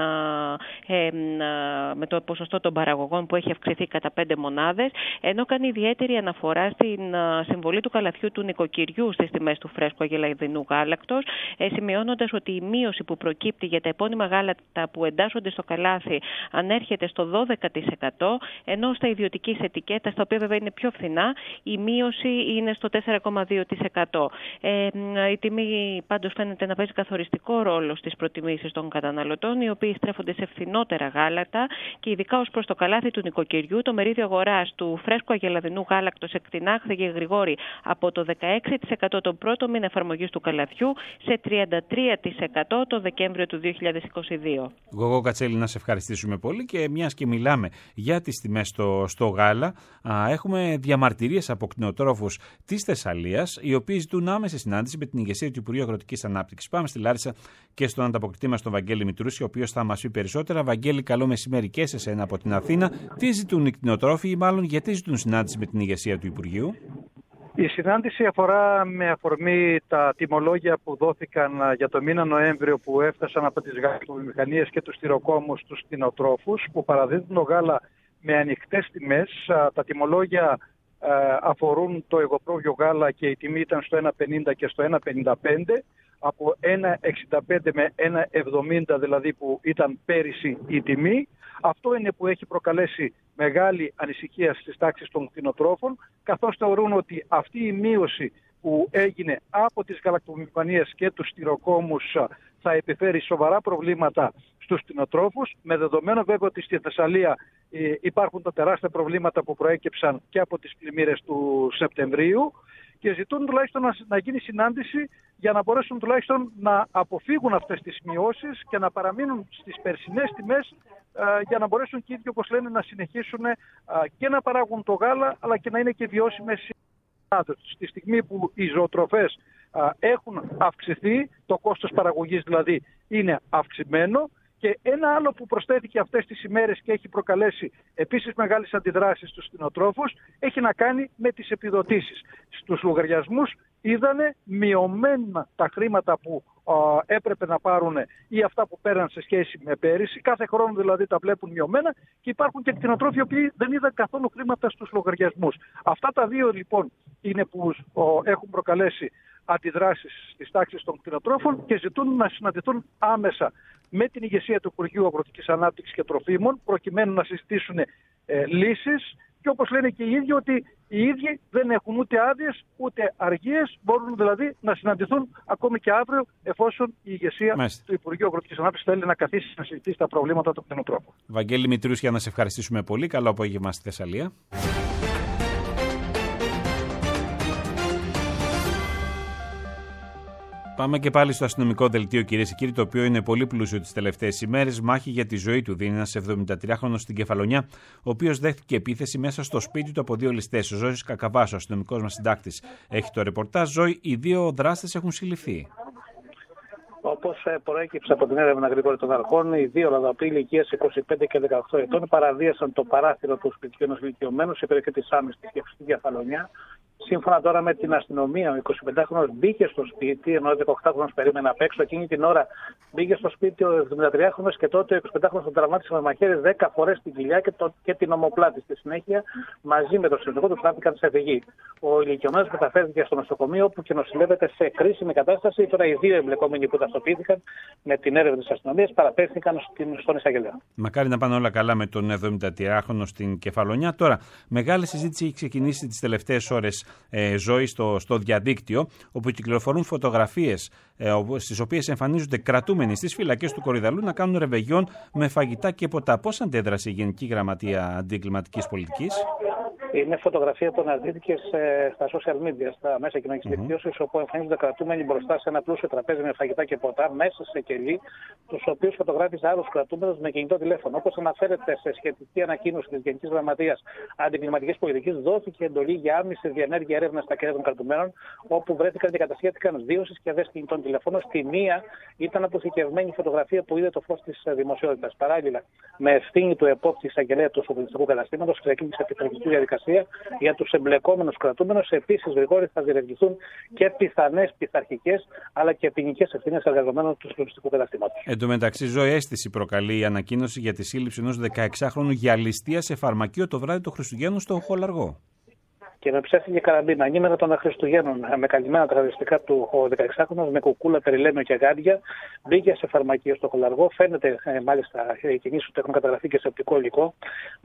με το ποσοστό των παραγωγών που έχει αυξηθεί κατά 5 μονάδες, ενώ κάνει ιδιαίτερη αναφορά στην συμβολή του καλαθιού του νοικοκυριού στις τιμές του φρέσκου αγελαδινού γάλακτος, σημειώνοντας ότι η μείωση που προκύπτει για τα επώνυμα γάλατα που εντάσσονται στο καλάθι ανέρχεται στο 12%, ενώ στα ιδιωτικής ετικέτας, τα οποία βέβαια είναι πιο φθηνά, η μείωση είναι στο 4,2%. Η τιμή πάντως φαίνεται να παίζει καθοριστικό ρόλο στις προτιμήσεις των καταναλωτών, οι οποίοι στρέφονται σε φθηνότερα γάλατα και ειδικά ως προς το καλάθι του νοικοκυριού, το μερίδιο αγοράς του φρέσκου αγελαδινού γάλακτος εκτινάχθηκε, Γρηγόρη, από το 16% τον πρώτο μήνα εφαρμογής του καλαθιού σε 33% το Δεκέμβριο του 2022. Γογό Κατσέλη, να σε ευχαριστήσουμε πολύ και μιας και μιλάμε για τις τιμές στο γάλα, έχουμε διαμαρτυρίες από κτηνοτρόφους της Θεσσαλίας, οι οποίοι ζητούν άμεση συνάντηση με την ηγεσία του Υπουργείου Αγροτικής Ανάπτυξης. Πάμε στη Λάρισα και στον ανταποκριτή μας τον Βαγγέλη Μητρούση, ο οποίος θα μας πει περισσότερα. Βαγγέλη, καλό μεσημέρι και σε εσένα από την Αθήνα. Τι ζητούν οι κτηνοτρόφοι, ή μάλλον γιατί ζητούν συνάντηση με την ηγεσία του Υπουργείου? Η συνάντηση αφορά με αφορμή τα τιμολόγια που δόθηκαν για το μήνα Νοέμβριο, που έφτασαν από τις γαλακτοβιομηχανίες και τους τυροκόμους στους κτηνοτρόφους, που παραδίδουν το γάλα με ανοιχτές τιμές. Τα τιμολόγια αφορούν το εγωπρόβιο γάλα και η τιμή ήταν στο 1,50 και στο 1,55, από 1,65 με 1,70 δηλαδή που ήταν πέρυσι η τιμή. Αυτό είναι που έχει προκαλέσει μεγάλη ανησυχία στις τάξεις των κτηνοτρόφων, καθώς θεωρούν ότι αυτή η μείωση που έγινε από τις γαλακτοβιομηχανίες και τους τυροκόμους θα επιφέρει σοβαρά προβλήματα στους κτηνοτρόφους, με δεδομένο βέβαια ότι στη Θεσσαλία υπάρχουν τα τεράστια προβλήματα που προέκυψαν και από τις πλημμύρες του Σεπτεμβρίου, και ζητούν τουλάχιστον να γίνει συνάντηση για να μπορέσουν τουλάχιστον να αποφύγουν αυτές τις μειώσεις και να παραμείνουν στις περσινές τιμές, για να μπορέσουν και οι ίδιοι, όπως λένε, να συνεχίσουν και να παράγουν το γάλα, αλλά και να είναι και βιώσιμες. Στη στιγμή που οι ζωοτροφές έχουν αυξηθεί, το κόστος παραγωγής δηλαδή είναι αυξημένο. Και ένα άλλο που προσθέθηκε αυτές τις ημέρες και έχει προκαλέσει επίσης μεγάλες αντιδράσεις στους κτηνοτρόφους έχει να κάνει με τις επιδοτήσεις. Στους λογαριασμούς είδανε μειωμένα τα χρήματα που έπρεπε να πάρουν ή αυτά που πέραν σε σχέση με πέρυσι. Κάθε χρόνο δηλαδή τα βλέπουν μειωμένα, και υπάρχουν και κτηνοτρόφοι οι οποίοι δεν είδαν καθόλου χρήματα στους λογαριασμούς. Αυτά τα δύο λοιπόν είναι που έχουν προκαλέσει αντιδράσεις στις τάξεις των κτηνοτρόφων και ζητούν να συναντηθούν άμεσα με την ηγεσία του Υπουργείου Αγροτικής Ανάπτυξης και Τροφίμων, προκειμένου να συζητήσουν λύσεις. Και όπως λένε και οι ίδιοι, ότι οι ίδιοι δεν έχουν ούτε άδειες ούτε αργίες, μπορούν δηλαδή να συναντηθούν ακόμη και αύριο, εφόσον η ηγεσία του Υπουργείου Αγροτικής Ανάπτυξης θέλει να καθίσει να συζητήσει τα προβλήματα των κτηνοτρόφων. Βαγγέλη Μητρούσια, να σε ευχαριστήσουμε πολύ. Καλό απόγευμα στη Θεσσαλία. Πάμε και πάλι στο αστυνομικό δελτίο, κυρίες και κύριοι, το οποίο είναι πολύ πλούσιο τις τελευταίες ημέρες. Μάχη για τη ζωή του δίνει ένας 73χρονος στην Κεφαλονιά, ο οποίος δέχτηκε επίθεση μέσα στο σπίτι του από δύο ληστές. Ο Ζώης Κακαβάς, ο αστυνομικός μας συντάκτης, έχει το ρεπορτάζ. Ζώη, οι δύο δράστες έχουν συλληφθεί. Όπως προέκυψε από την έρευνα γρήγορα των αρχών, οι δύο λαδαποί ηλικίας 25 και 18 ετών παραβίασαν το παράθυρο του σπιτιού ενός ηλικιωμένου σε περιοχή της Άμμης στη Κεφαλονιά. Σύμφωνα τώρα με την αστυνομία, ο 25χρονος μπήκε στο σπίτι, ενώ ο 18χρονος περίμενε απ' έξω. Εκείνη την ώρα μπήκε στο σπίτι ο 73χρονος και τότε ο 25χρονος τον τραυμάτισε με μαχαίρι 10 φορές στην κοιλιά και την ομοπλάτη. Στη συνέχεια, μαζί με τον συνοδικό του, στράφηκαν σε φυγή. Ο ηλικιωμένος μεταφέρθηκε στο νοσοκομείο, όπου και νοσηλεύεται σε κρίσιμη κατάσταση. Τώρα οι δύο εμπλεκόμενοι που ταυτοποιήθηκαν με την έρευνα της αστυνομίας παραπέμφθηκαν στον εισαγγελέα. Μακάρι να πάνε όλα καλά με τον 73χρονο στην Κεφαλονιά. Τώρα, μεγάλη συζήτηση έχει ξεκινήσει τις τελευταίες ώρες, Ζωή, στο διαδίκτυο, όπου κυκλοφορούν φωτογραφίες στις οποίες εμφανίζονται κρατούμενοι στις φυλακές του Κορυδαλού να κάνουν ρεβεγιόν με φαγητά και ποτά. Πώς αντέδρασε η Γενική Γραμματεία Αντιεγκληματικής Πολιτικής? Είναι φωτογραφία που αναδύθηκε στα social media, στα μέσα κοινωνικής δικτύωσης, όπου εμφανίζονται κρατούμενοι μπροστά σε ένα πλούσιο τραπέζι με φαγητά και ποτά, μέσα σε κελί, τους οποίους φωτογράφησε άλλους κρατούμενους με κινητό τηλέφωνο. Όπως αναφέρεται σε σχετική ανακοίνωση της Γενικής Γραμματείας Αντιεγκληματικής Πολιτικής, δόθηκε εντολή για άμεση διενέργεια έρευνας στα κέντρα των κρατουμένων, όπου βρέθηκαν και κατασχέθηκαν 2 συσκευές κινητών τηλεφώνων. Στη μία ήταν αποθηκευμένη φωτογραφία που είδε το φως της δημοσιότητας. Παράλληλα, με ευθύνη του επόπτη εισαγγελέα του σοφρονιστικού καταστήματος, ξεκίνησε επιθεωρητική διαδικασία για τους εμπλεκόμενους κρατούμενους. Επίσης, γρηγόρη θα διερευνηθούν και πιθανές πειθαρχικές αλλά και ποινικές ευθύνες εργαζομένων του σοφρονιστικού καταστήματος. Εν τω μεταξύ, Ζωή, αίσθηση προκαλεί η ανακοίνωση για τη σύλληψη ενός 16χρονου για ληστεία σε φαρμακείο το βράδυ των Χριστουγέννων στο Χολαργό. Και με ψεύτικη καραμπίνα. Ανήμερα των Χριστουγέννων, με καλυμμένα τα χαρακτηριστικά του, ο 16χρονος με κουκούλα, περιλέμιο και γάντια, μπήκε σε φαρμακείο στο Χολαργό. Φαίνεται μάλιστα οι κινήσεις του έχουν καταγραφεί και σε οπτικό υλικό.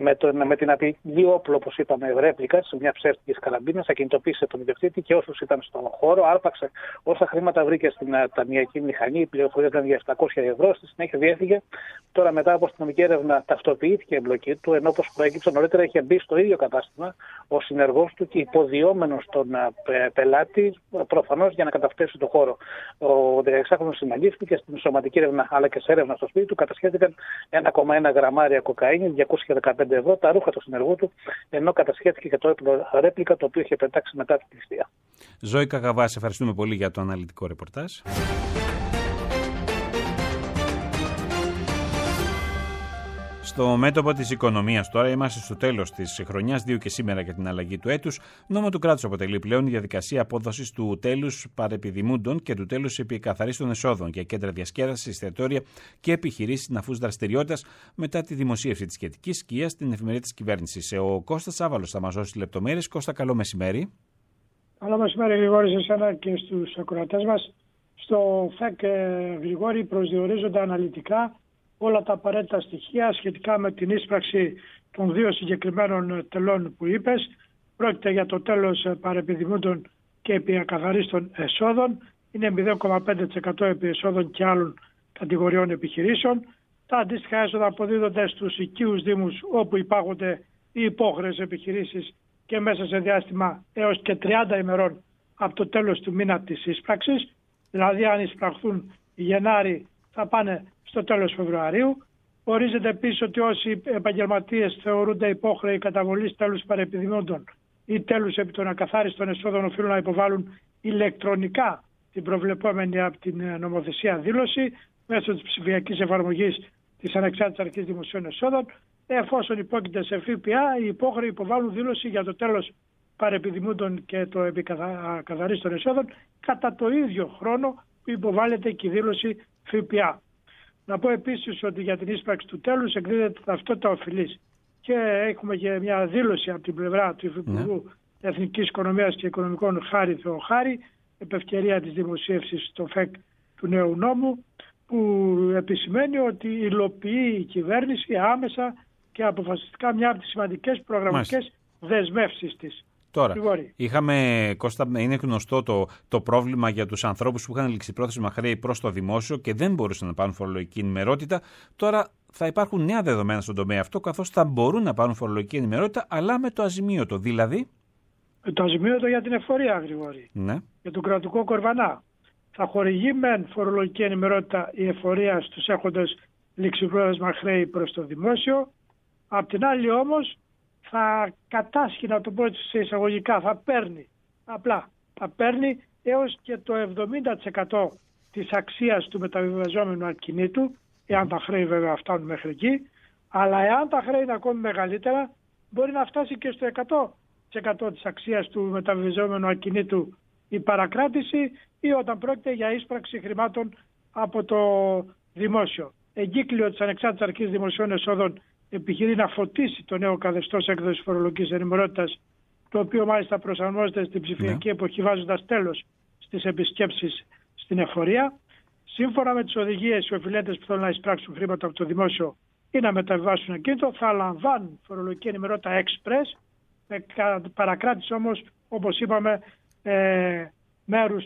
Με την απειλή όπλο, όπως είπαμε, ρέπλικα, σε μια ψεύτικη καραμπίνα, ακινητοποίησε τον ιδιοκτήτη και όσους ήταν στον χώρο, άρπαξε όσα χρήματα βρήκε στην ταμιακή μηχανή. Η πληροφορία ήταν για 700 ευρώ. Στη συνέχεια διέφυγε. Τώρα, μετά από αστυνομική έρευνα, ταυτοποιήθηκε η εμπλοκή του, ενώ όπως προέκυψε νωρίτερα είχε μπει στο ίδιο κατάστημα ο συνεργός του και υποδιόμενος τον πελάτη, προφανώς για να καταφτάσει το χώρο. Ο 16χρονος συναλλήφθηκε στην σωματική έρευνα αλλά και σε έρευνα στο σπίτι του. Κατασχέθηκαν 1,1 γραμμάρια κοκαίνη, 215 ευρώ, τα ρούχα του συνεργού του, ενώ κατασχέθηκε και το έπλο ρέπλικα το οποίο είχε πετάξει μετά την ληστεία. Ζωή Κακαβά, ευχαριστούμε πολύ για το αναλυτικό ρεπορτάζ. Στο μέτωπο της οικονομίας τώρα είμαστε στο τέλος της χρονιάς, 2 και σήμερα για την αλλαγή του έτους. Νόμο του κράτους αποτελεί πλέον η διαδικασία απόδοσης του τέλους παρεπιδημούντων και του τέλους επικαθαρίστων εσόδων για κέντρα διασκέδασης, εστιατόρια και επιχειρήσεις συναφούς δραστηριότητας μετά τη δημοσίευση της σχετικής σκίας στην εφημερίδα της κυβέρνησης. Ο Κώστας Τσάβαλος θα μας δώσει λεπτομέρειες. Κώστα, καλό μεσημέρι. Καλό μεσημέρι, Γρηγόρη, σε εσένα και στους ακροατές μας. Στο ΦΕΚ, Γρηγόρη, προσδιορίζονται αναλυτικά όλα τα απαραίτητα στοιχεία σχετικά με την ίσπραξη των 2 συγκεκριμένων τελών που είπες. Πρόκειται για το τέλος παρεπιδημούντων και επιακαθαρίστων εσόδων. Είναι 0,5% επί εσόδων και άλλων κατηγοριών επιχειρήσεων. Τα αντίστοιχα έσοδα αποδίδονται στους οικείους δήμους όπου υπάγονται οι υπόχρεες επιχειρήσεις και μέσα σε διάστημα έως και 30 ημερών από το τέλος του μήνα της ίσπραξης. Δηλαδή αν εισπραχθούν Γενάρη θα πάνε στο τέλος Φεβρουαρίου. Ορίζεται επίσης ότι όσοι επαγγελματίες θεωρούνται υπόχρεοι καταβολής τέλους παρεπιδημούντων ή τέλους επί των ακαθάριστων εσόδων οφείλουν να υποβάλουν ηλεκτρονικά την προβλεπόμενη από την νομοθεσία δήλωση μέσω της ψηφιακής εφαρμογής της Ανεξάρτητης Αρχής Δημοσίων Εσόδων. Εφόσον υπόκειται σε ΦΠΑ, οι υπόχρεοι υποβάλλουν δήλωση για το τέλος παρεπιδημούντων και το επικαθαρίστων εσόδων κατά το ίδιο χρόνο που υποβάλλεται και η δήλωση ΦΠΑ. Να πω επίσης ότι για την ίσπραξη του τέλους εκδίδεται ταυτότητα οφειλής και έχουμε και μια δήλωση από την πλευρά του Υφυπουργού Εθνικής Οικονομίας και Οικονομικών Χάρη Θεοχάρη επ' ευκαιρία της δημοσίευσης στο ΦΕΚ του νέου νόμου που επισημαίνει ότι υλοποιεί η κυβέρνηση άμεσα και αποφασιστικά μια από τις σημαντικές προγραμματικές δεσμεύσεις της. Τώρα, Κώστα, είναι γνωστό το πρόβλημα για τους ανθρώπους που είχαν ληξιπρόθεσμα χρέη προς το δημόσιο και δεν μπορούσαν να πάρουν φορολογική ενημερότητα. Τώρα θα υπάρχουν νέα δεδομένα στον τομέα αυτό, καθώς θα μπορούν να πάρουν φορολογική ενημερότητα, αλλά με το αζημίωτο. Δηλαδή. Με το αζημίωτο για την εφορία, Γρηγόρη. Ναι. Για τον κρατικό κορβανά. Θα χορηγεί μεν φορολογική ενημερότητα η εφορία στους έχοντες ληξιπρόθεσμα χρέη προς το δημόσιο. Απ' την άλλη όμως θα κατάσχει, να το πω έτσι σε εισαγωγικά, θα παίρνει έως και το 70% της αξίας του μεταβιβαζόμενου ακινήτου, εάν τα χρέη βέβαια φτάνουν μέχρι εκεί, αλλά εάν τα χρέη είναι ακόμη μεγαλύτερα, μπορεί να φτάσει και στο 100% της αξίας του μεταβιβαζόμενου ακινήτου η παρακράτηση ή όταν πρόκειται για ίσπραξη χρημάτων από το δημόσιο. Εγκύκλιο της Ανεξάρτητης Αρχής Δημοσίων Εσόδων επιχειρεί να φωτίσει το νέο καθεστώς έκδοσης φορολογικής ενημερότητας, το οποίο μάλιστα προσαρμόζεται στην ψηφιακή εποχή βάζοντας τέλος στις επισκέψεις στην εφορία. Σύμφωνα με τις οδηγίες, οι οφειλέτες που θέλουν να εισπράξουν χρήματα από το δημόσιο ή να μεταβιβάσουν ακίνητο θα λαμβάνουν φορολογική ενημερότητα express, με παρακράτηση όμως, όπως είπαμε, μέρους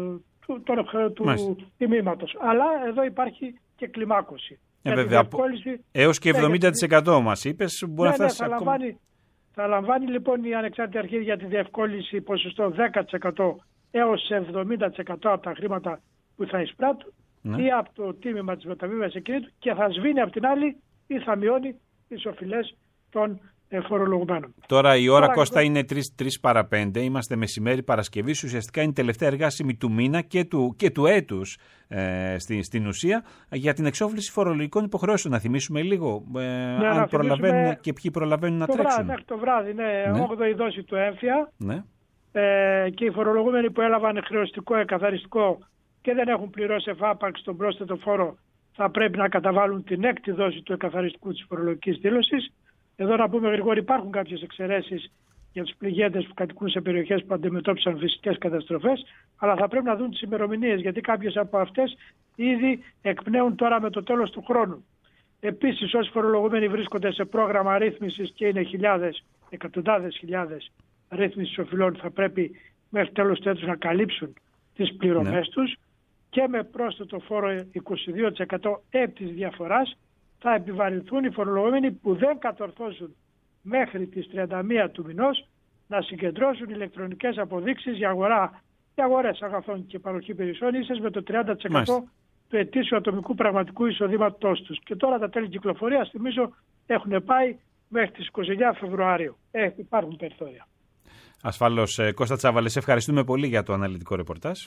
του τιμήματος. Αλλά εδώ υπάρχει και κλιμάκωση. Βέβαια, έως και 70% μας είπες, μπορεί να φτάσει ακόμα. Θα λαμβάνει λοιπόν η Ανεξάρτητη Αρχή για τη διευκόλυνση ποσοστό 10% έως 70% από τα χρήματα που θα εισπράττουν ή από το τίμημα της μεταβίβασης εκείνη και θα σβήνει από την άλλη ή θα μειώνει τις οφειλές των φορολογουμένων. Τώρα η ώρα, Κώστα, είναι 3 παρά 5. Είμαστε μεσημέρι Παρασκευής. Ουσιαστικά είναι η τελευταία εργάσιμη του μήνα και του έτους στην ουσία για την εξόφληση φορολογικών υποχρεώσεων. Να θυμίσουμε λίγο αν προλαβαίνουν και ποιοι προλαβαίνουν να τρέξουν. Μέχρι το βράδυ, 8η δόση του έμφυα. Ναι. Και οι φορολογούμενοι που έλαβαν χρεωστικό εκαθαριστικό και δεν έχουν πληρώσει εφάπαξ τον πρόσθετο φόρο θα πρέπει να καταβάλουν την 6η δόση του εκαθαριστικού της φορολογικής δήλωσης. Εδώ να πούμε, Γρηγόρη, υπάρχουν κάποιες εξαιρέσεις για τους πληγέντες που κατοικούν σε περιοχές που αντιμετώπισαν φυσικές καταστροφές, αλλά θα πρέπει να δουν τις ημερομηνίες, γιατί κάποιες από αυτές ήδη εκπνέουν τώρα με το τέλος του χρόνου. Επίσης, όσοι φορολογούμενοι βρίσκονται σε πρόγραμμα ρύθμισης και είναι εκατοντάδες χιλιάδες ρύθμισης οφειλών, θα πρέπει μέχρι τέλος του έτους να καλύψουν τις πληρωμές τους και με πρόσθετο φόρο 22% επί της διαφοράς θα επιβαρυνθούν οι φορολογούμενοι που δεν κατορθώσουν μέχρι τις 31 του μηνός να συγκεντρώσουν ηλεκτρονικές αποδείξεις για αγορές αγαθών και παροχή υπηρεσιών ίσες με το 30% του ετήσιου ατομικού πραγματικού εισοδήματός τους. Και τώρα τα τέλη κυκλοφορίας, θυμίζω, έχουν πάει μέχρι τις 29 Φεβρουαρίου. Υπάρχουν περιθώρια. Ασφαλώς. Κώστα Τσάβαλε, σε ευχαριστούμε πολύ για το αναλυτικό ρεπορτάζ.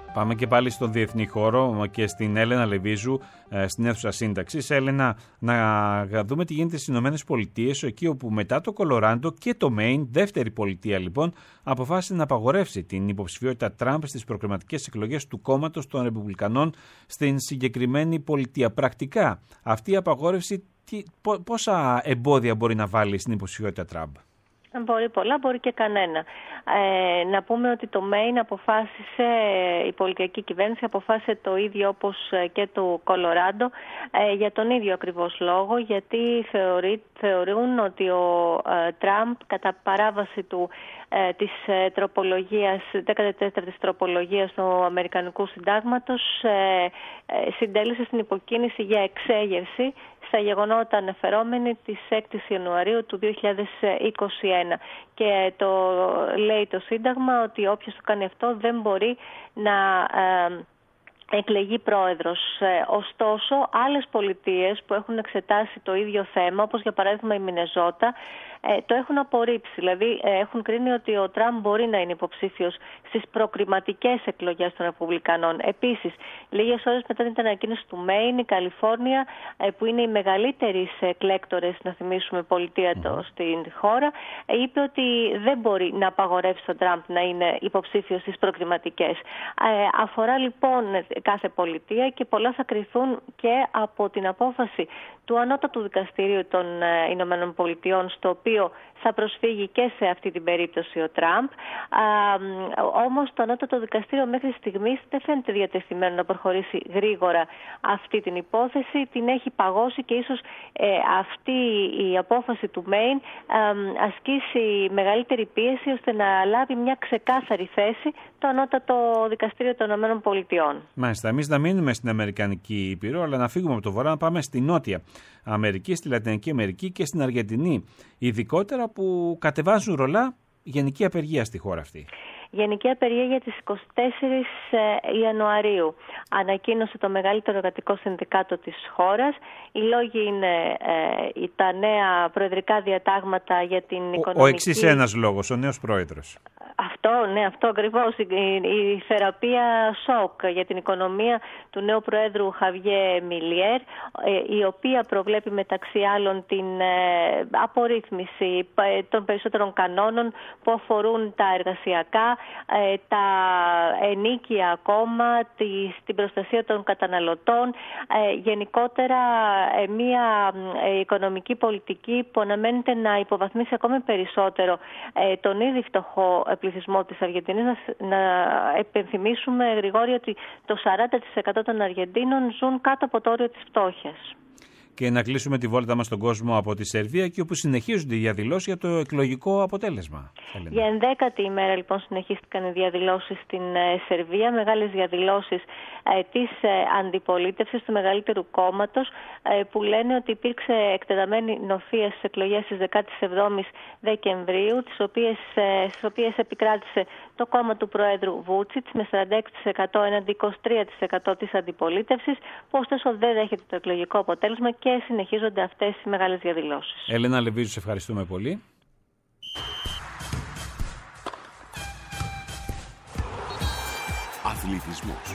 Πάμε και πάλι στον διεθνή χώρο και στην Έλενα Λεβίζου, στην αίθουσα σύνταξης. Έλενα, να δούμε τι γίνεται στις Ηνωμένες Πολιτείες, εκεί όπου μετά το Κολοράντο και το Μέιν, δεύτερη πολιτεία λοιπόν, αποφάσισε να απαγορεύσει την υποψηφιότητα Τραμπ στις προκριματικές εκλογές του κόμματος των Ρεπουμπλικανών στην συγκεκριμένη πολιτεία. Πρακτικά, αυτή η απαγόρευση πόσα εμπόδια μπορεί να βάλει στην υποψηφιότητα Τραμπ? Μπορεί πολλά, μπορεί και κανένα. Να πούμε ότι το Μέιν αποφάσισε, η πολιτική κυβέρνηση αποφάσισε το ίδιο όπως και το Κολοράντο, για τον ίδιο ακριβώς λόγο, γιατί θεωρούν ότι ο Τραμπ κατά παράβαση της τροπολογίας, 14ης τροπολογίας του Αμερικανικού Συντάγματος, συντέλεσε στην υποκίνηση για εξέγερση στα γεγονότα αναφερόμενη της 6ης Ιανουαρίου του 2021. Και λέει το Σύνταγμα ότι όποιος το κάνει αυτό δεν μπορεί να εκλεγεί πρόεδρος. Ωστόσο, άλλες πολιτείες που έχουν εξετάσει το ίδιο θέμα, όπως για παράδειγμα η Μινεζότα, το έχουν απορρίψει. Δηλαδή, έχουν κρίνει ότι ο Τραμπ μπορεί να είναι υποψήφιος στις προκριματικές εκλογές των Ρεπουμπλικανών. Επίσης, λίγες ώρες μετά την ανακοίνωση του Μέιν, η Καλιφόρνια, που είναι οι μεγαλύτερες εκλέκτορες, να θυμίσουμε, πολιτεία στην χώρα, είπε ότι δεν μπορεί να απαγορεύσει τον Τραμπ να είναι υποψήφιος στις προκριματικές. Αφορά λοιπόν κάθε πολιτεία και πολλά θα κριθούν και από την απόφαση του Ανώτατου Δικαστηρίου των Ηνωμένων Πολιτειών, στο οποίο θα προσφύγει και σε αυτή την περίπτωση ο Τραμπ. Όμως το Ανώτατο Δικαστήριο μέχρι στιγμής δεν φαίνεται διατεθειμένο να προχωρήσει γρήγορα αυτή την υπόθεση. Την έχει παγώσει και ίσως αυτή η απόφαση του Μέιν ασκήσει μεγαλύτερη πίεση ώστε να λάβει μια ξεκάθαρη θέση το Ανώτατο Δικαστήριο των Ηνωμένων Πολιτειών. Μάλιστα. Εμείς να μείνουμε στην Αμερικανική Ήπειρο, αλλά να φύγουμε από το βορρά, να πάμε στη Νότια Αμερική, στη Λατινική Αμερική και στην Αργεντινή. Ειδικότερα που κατεβάζουν ρολά γενική απεργία στη χώρα αυτή. Γενική απεργία για τις 24 Ιανουαρίου. Ανακοίνωσε το μεγαλύτερο εργατικό συνδικάτο της χώρας. Οι λόγοι είναι τα νέα προεδρικά διατάγματα για την οικονομική... Ο εξής ένας λόγος, ο νέος πρόεδρος. Αυτό ακριβώς. Η θεραπεία σοκ για την οικονομία του νέου Προέδρου Χαβιέ Μιλιέρ, η οποία προβλέπει μεταξύ άλλων την απορρίθμιση των περισσότερων κανόνων που αφορούν τα εργασιακά, τα ενίκια ακόμα, την προστασία των καταναλωτών, γενικότερα μια οικονομική πολιτική που αναμένεται να υποβαθμίσει ακόμη περισσότερο τον ήδη φτωχό πληθυσμό της Αργεντινής. Να επενθυμίσουμε, Γρηγόρη, ότι το 40% των Αργεντίνων ζουν κάτω από το όριο της φτώχειας. Και να κλείσουμε τη βόλτα μας στον κόσμο από τη Σερβία, και όπου συνεχίζονται οι διαδηλώσεις για το εκλογικό αποτέλεσμα. Για 11η ημέρα λοιπόν συνεχίστηκαν οι διαδηλώσεις στην Σερβία, μεγάλες διαδηλώσεις της αντιπολίτευσης του μεγαλύτερου κόμματος, που λένε ότι υπήρξε εκτεταμένη νοθεία στις εκλογές της 17ης Δεκεμβρίου, στις οποίες επικράτησε το κόμμα του Προέδρου Βούτσιτς με 46% έναντι 23% της αντιπολίτευσης, που ωστόσο δεν δέχεται το εκλογικό αποτέλεσμα και συνεχίζονται αυτές οι μεγάλες διαδηλώσεις. Έλενα Λεβίζου, σε ευχαριστούμε πολύ. Αθλητισμός.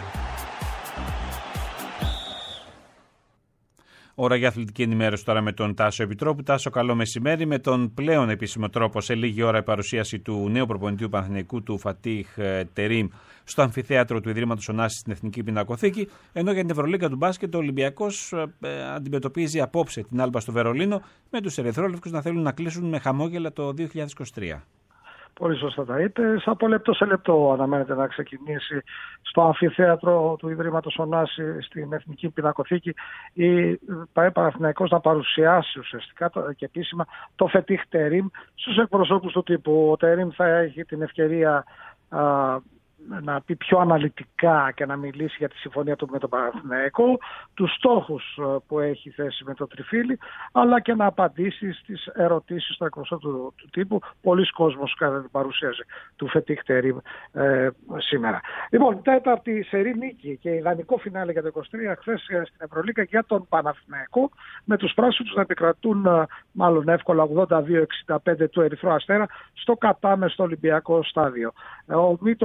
Ώρα για αθλητική ενημέρωση τώρα με τον Τάσο Επιτρόπου. Τάσο, καλό μεσημέρι. Με τον πλέον επίσημο τρόπο, σε λίγη ώρα η παρουσίαση του νέου προπονητή του Παναθηναϊκού, του Φατίχ Τερίμ, στο αμφιθέατρο του Ιδρύματος Ωνάσης στην Εθνική Πινακοθήκη. Ενώ για την Ευρωλίγκα του μπάσκετ, ο Ολυμπιακός αντιμετωπίζει απόψε την Άλμπα στο Βερολίνο, με τους ερυθρόλευκους να θέλουν να κλείσουν με χαμόγελα το 2023. Πολύ σωστά τα είπες. Από λεπτό σε λεπτό αναμένεται να ξεκινήσει στο αμφιθέατρο του Ιδρύματος Ωνάση στην Εθνική Πινακοθήκη η Παναθηναϊκός να παρουσιάσει ουσιαστικά και επίσημα το Φατίχ Τερίμ στους εκπροσώπους του τύπου. Ο Τερίμ θα έχει την ευκαιρία να πει πιο αναλυτικά και να μιλήσει για τη συμφωνία του με τον Παναθηναϊκό, τους στόχους που έχει θέσει με το τριφύλι, αλλά και να απαντήσει στις ερωτήσεις των εκπροσώπων του τύπου. Πολλοί κόσμος κατά την παρουσίαση του Φατίχ Τερίμ σήμερα. Λοιπόν, τέταρτη σερί νίκη και ιδανικό φινάλε για το 23 χθες στην Ευρωλίγκα για τον Παναθηναϊκό, με τους πράσινους να επικρατούν μάλλον εύκολα 82-65 του Ερυθρού Αστέρα στο κατάμεστο Ολυμπιακό στάδιο. Ο Μίτογλου με 15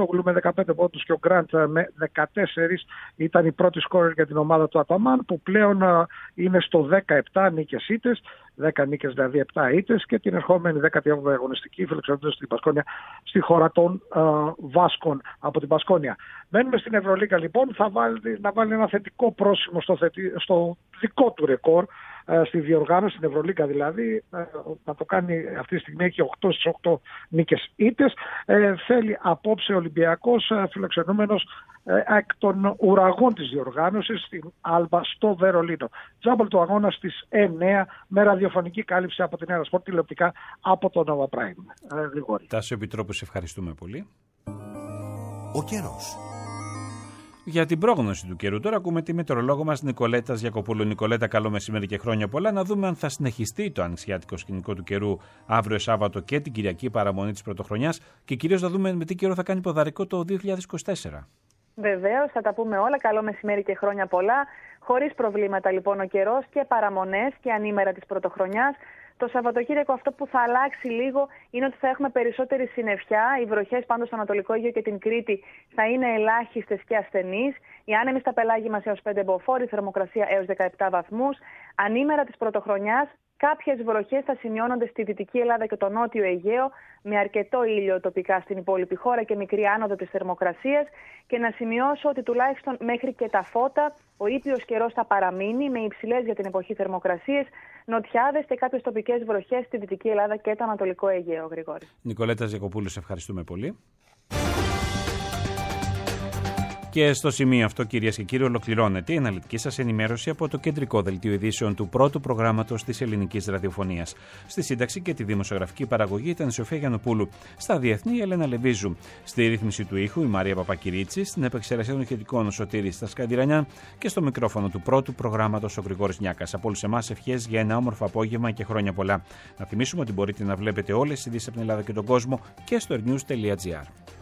15 πόντους και ο Γκραντ με 14 ήταν η πρώτη σκόρερ για την ομάδα του Αταμάν, που πλέον είναι στο 17 νίκες ήττες, 10 νίκες δηλαδή 7 ήττες, και την ερχόμενη 18η αγωνιστική φιλοξενούνται στην Πασκόνια, στη χώρα των Βάσκων από την Πασκόνια. Μένουμε στην Ευρωλίγκα λοιπόν, να βάλει ένα θετικό πρόσημο στο δικό του ρεκόρ στη διοργάνωση, στην Ευρωλίγκα δηλαδή, να το κάνει αυτή τη στιγμή, έχει 8 στις 8 νίκες ήττες. Θέλει απόψε ο Ολυμπιακός φιλοξενούμενος εκ των ουραγών της διοργάνωσης στην Άλμπα στο Βερολίνο. Τζάμπολ του αγώνα στις 9 με ραδιοφωνική κάλυψη από την Νέα Σπορτ, τηλεοπτικά από το Nova Prime. Γρηγόρη. Τάσο Επιτρόπου, σε ευχαριστούμε πολύ. Ο καιρός. Για την πρόγνωση του καιρού, τώρα ακούμε τη μετεωρολόγο μας Νικολέτα Γιακοπούλου. Νικολέτα, καλό μεσημέρι και χρόνια πολλά. Να δούμε αν θα συνεχιστεί το ανοιξιάτικο σκηνικό του καιρού αύριο Σάββατο και την Κυριακή παραμονή της Πρωτοχρονιάς, και κυρίως να δούμε με τι καιρό θα κάνει ποδαρικό το 2024. Βεβαίως, θα τα πούμε όλα. Καλό μεσημέρι και χρόνια πολλά. Χωρίς προβλήματα λοιπόν ο καιρός, και παραμονές και ανήμερα της Πρωτοχρονιάς. Το Σαββατοκύριακο αυτό που θα αλλάξει λίγο είναι ότι θα έχουμε περισσότερη συννεφιά. Οι βροχές πάντως στο Ανατολικό Αιγαίο και την Κρήτη θα είναι ελάχιστες και ασθενείς. Οι άνεμοι στα πελάγη μας έως 5 μποφόρ, η θερμοκρασία έως 17 βαθμούς. Ανήμερα της Πρωτοχρονιάς, κάποιες βροχές θα σημειώνονται στη Δυτική Ελλάδα και το Νότιο Αιγαίο, με αρκετό ήλιο τοπικά στην υπόλοιπη χώρα και μικρή άνοδο της θερμοκρασίας. Και να σημειώσω ότι τουλάχιστον μέχρι και τα φώτα ο ήπιος καιρός θα παραμείνει, με υψηλές για την εποχή θερμοκρασίες, νοτιάδες και κάποιες τοπικές βροχές στη Δυτική Ελλάδα και το Ανατολικό Αιγαίο. Γρηγόρη. Νικολέτα Γιακοπούλου, σε ευχαριστούμε πολύ. Και στο σημείο αυτό, κυρίες και κύριοι, ολοκληρώνεται η αναλυτική σας ενημέρωση από το κεντρικό δελτίο ειδήσεων του πρώτου προγράμματος της ελληνικής ραδιοφωνίας. Στη σύνταξη και τη δημοσιογραφική παραγωγή ήταν η Σοφία Γιαννοπούλου. Στα διεθνή, η Ελένα Λεβίζου. Στη ρύθμιση του ήχου, η Μαρία Παπακυρίτση. Στην επεξεργασία των ηχητικών, ο Σωτήρης Στασκαντηρανιάν. Και στο μικρόφωνο του πρώτου προγράμματος, ο Γρηγόρης Νιάκας. Από όλους εμάς, ευχές για ένα όμορφο απόγευμα και χρόνια πολλά. Να θυμίσουμε ότι μπορείτε να βλέπετε όλες τις ειδήσεις από την Ελλάδα και τον κόσμο και στο ernews.gr.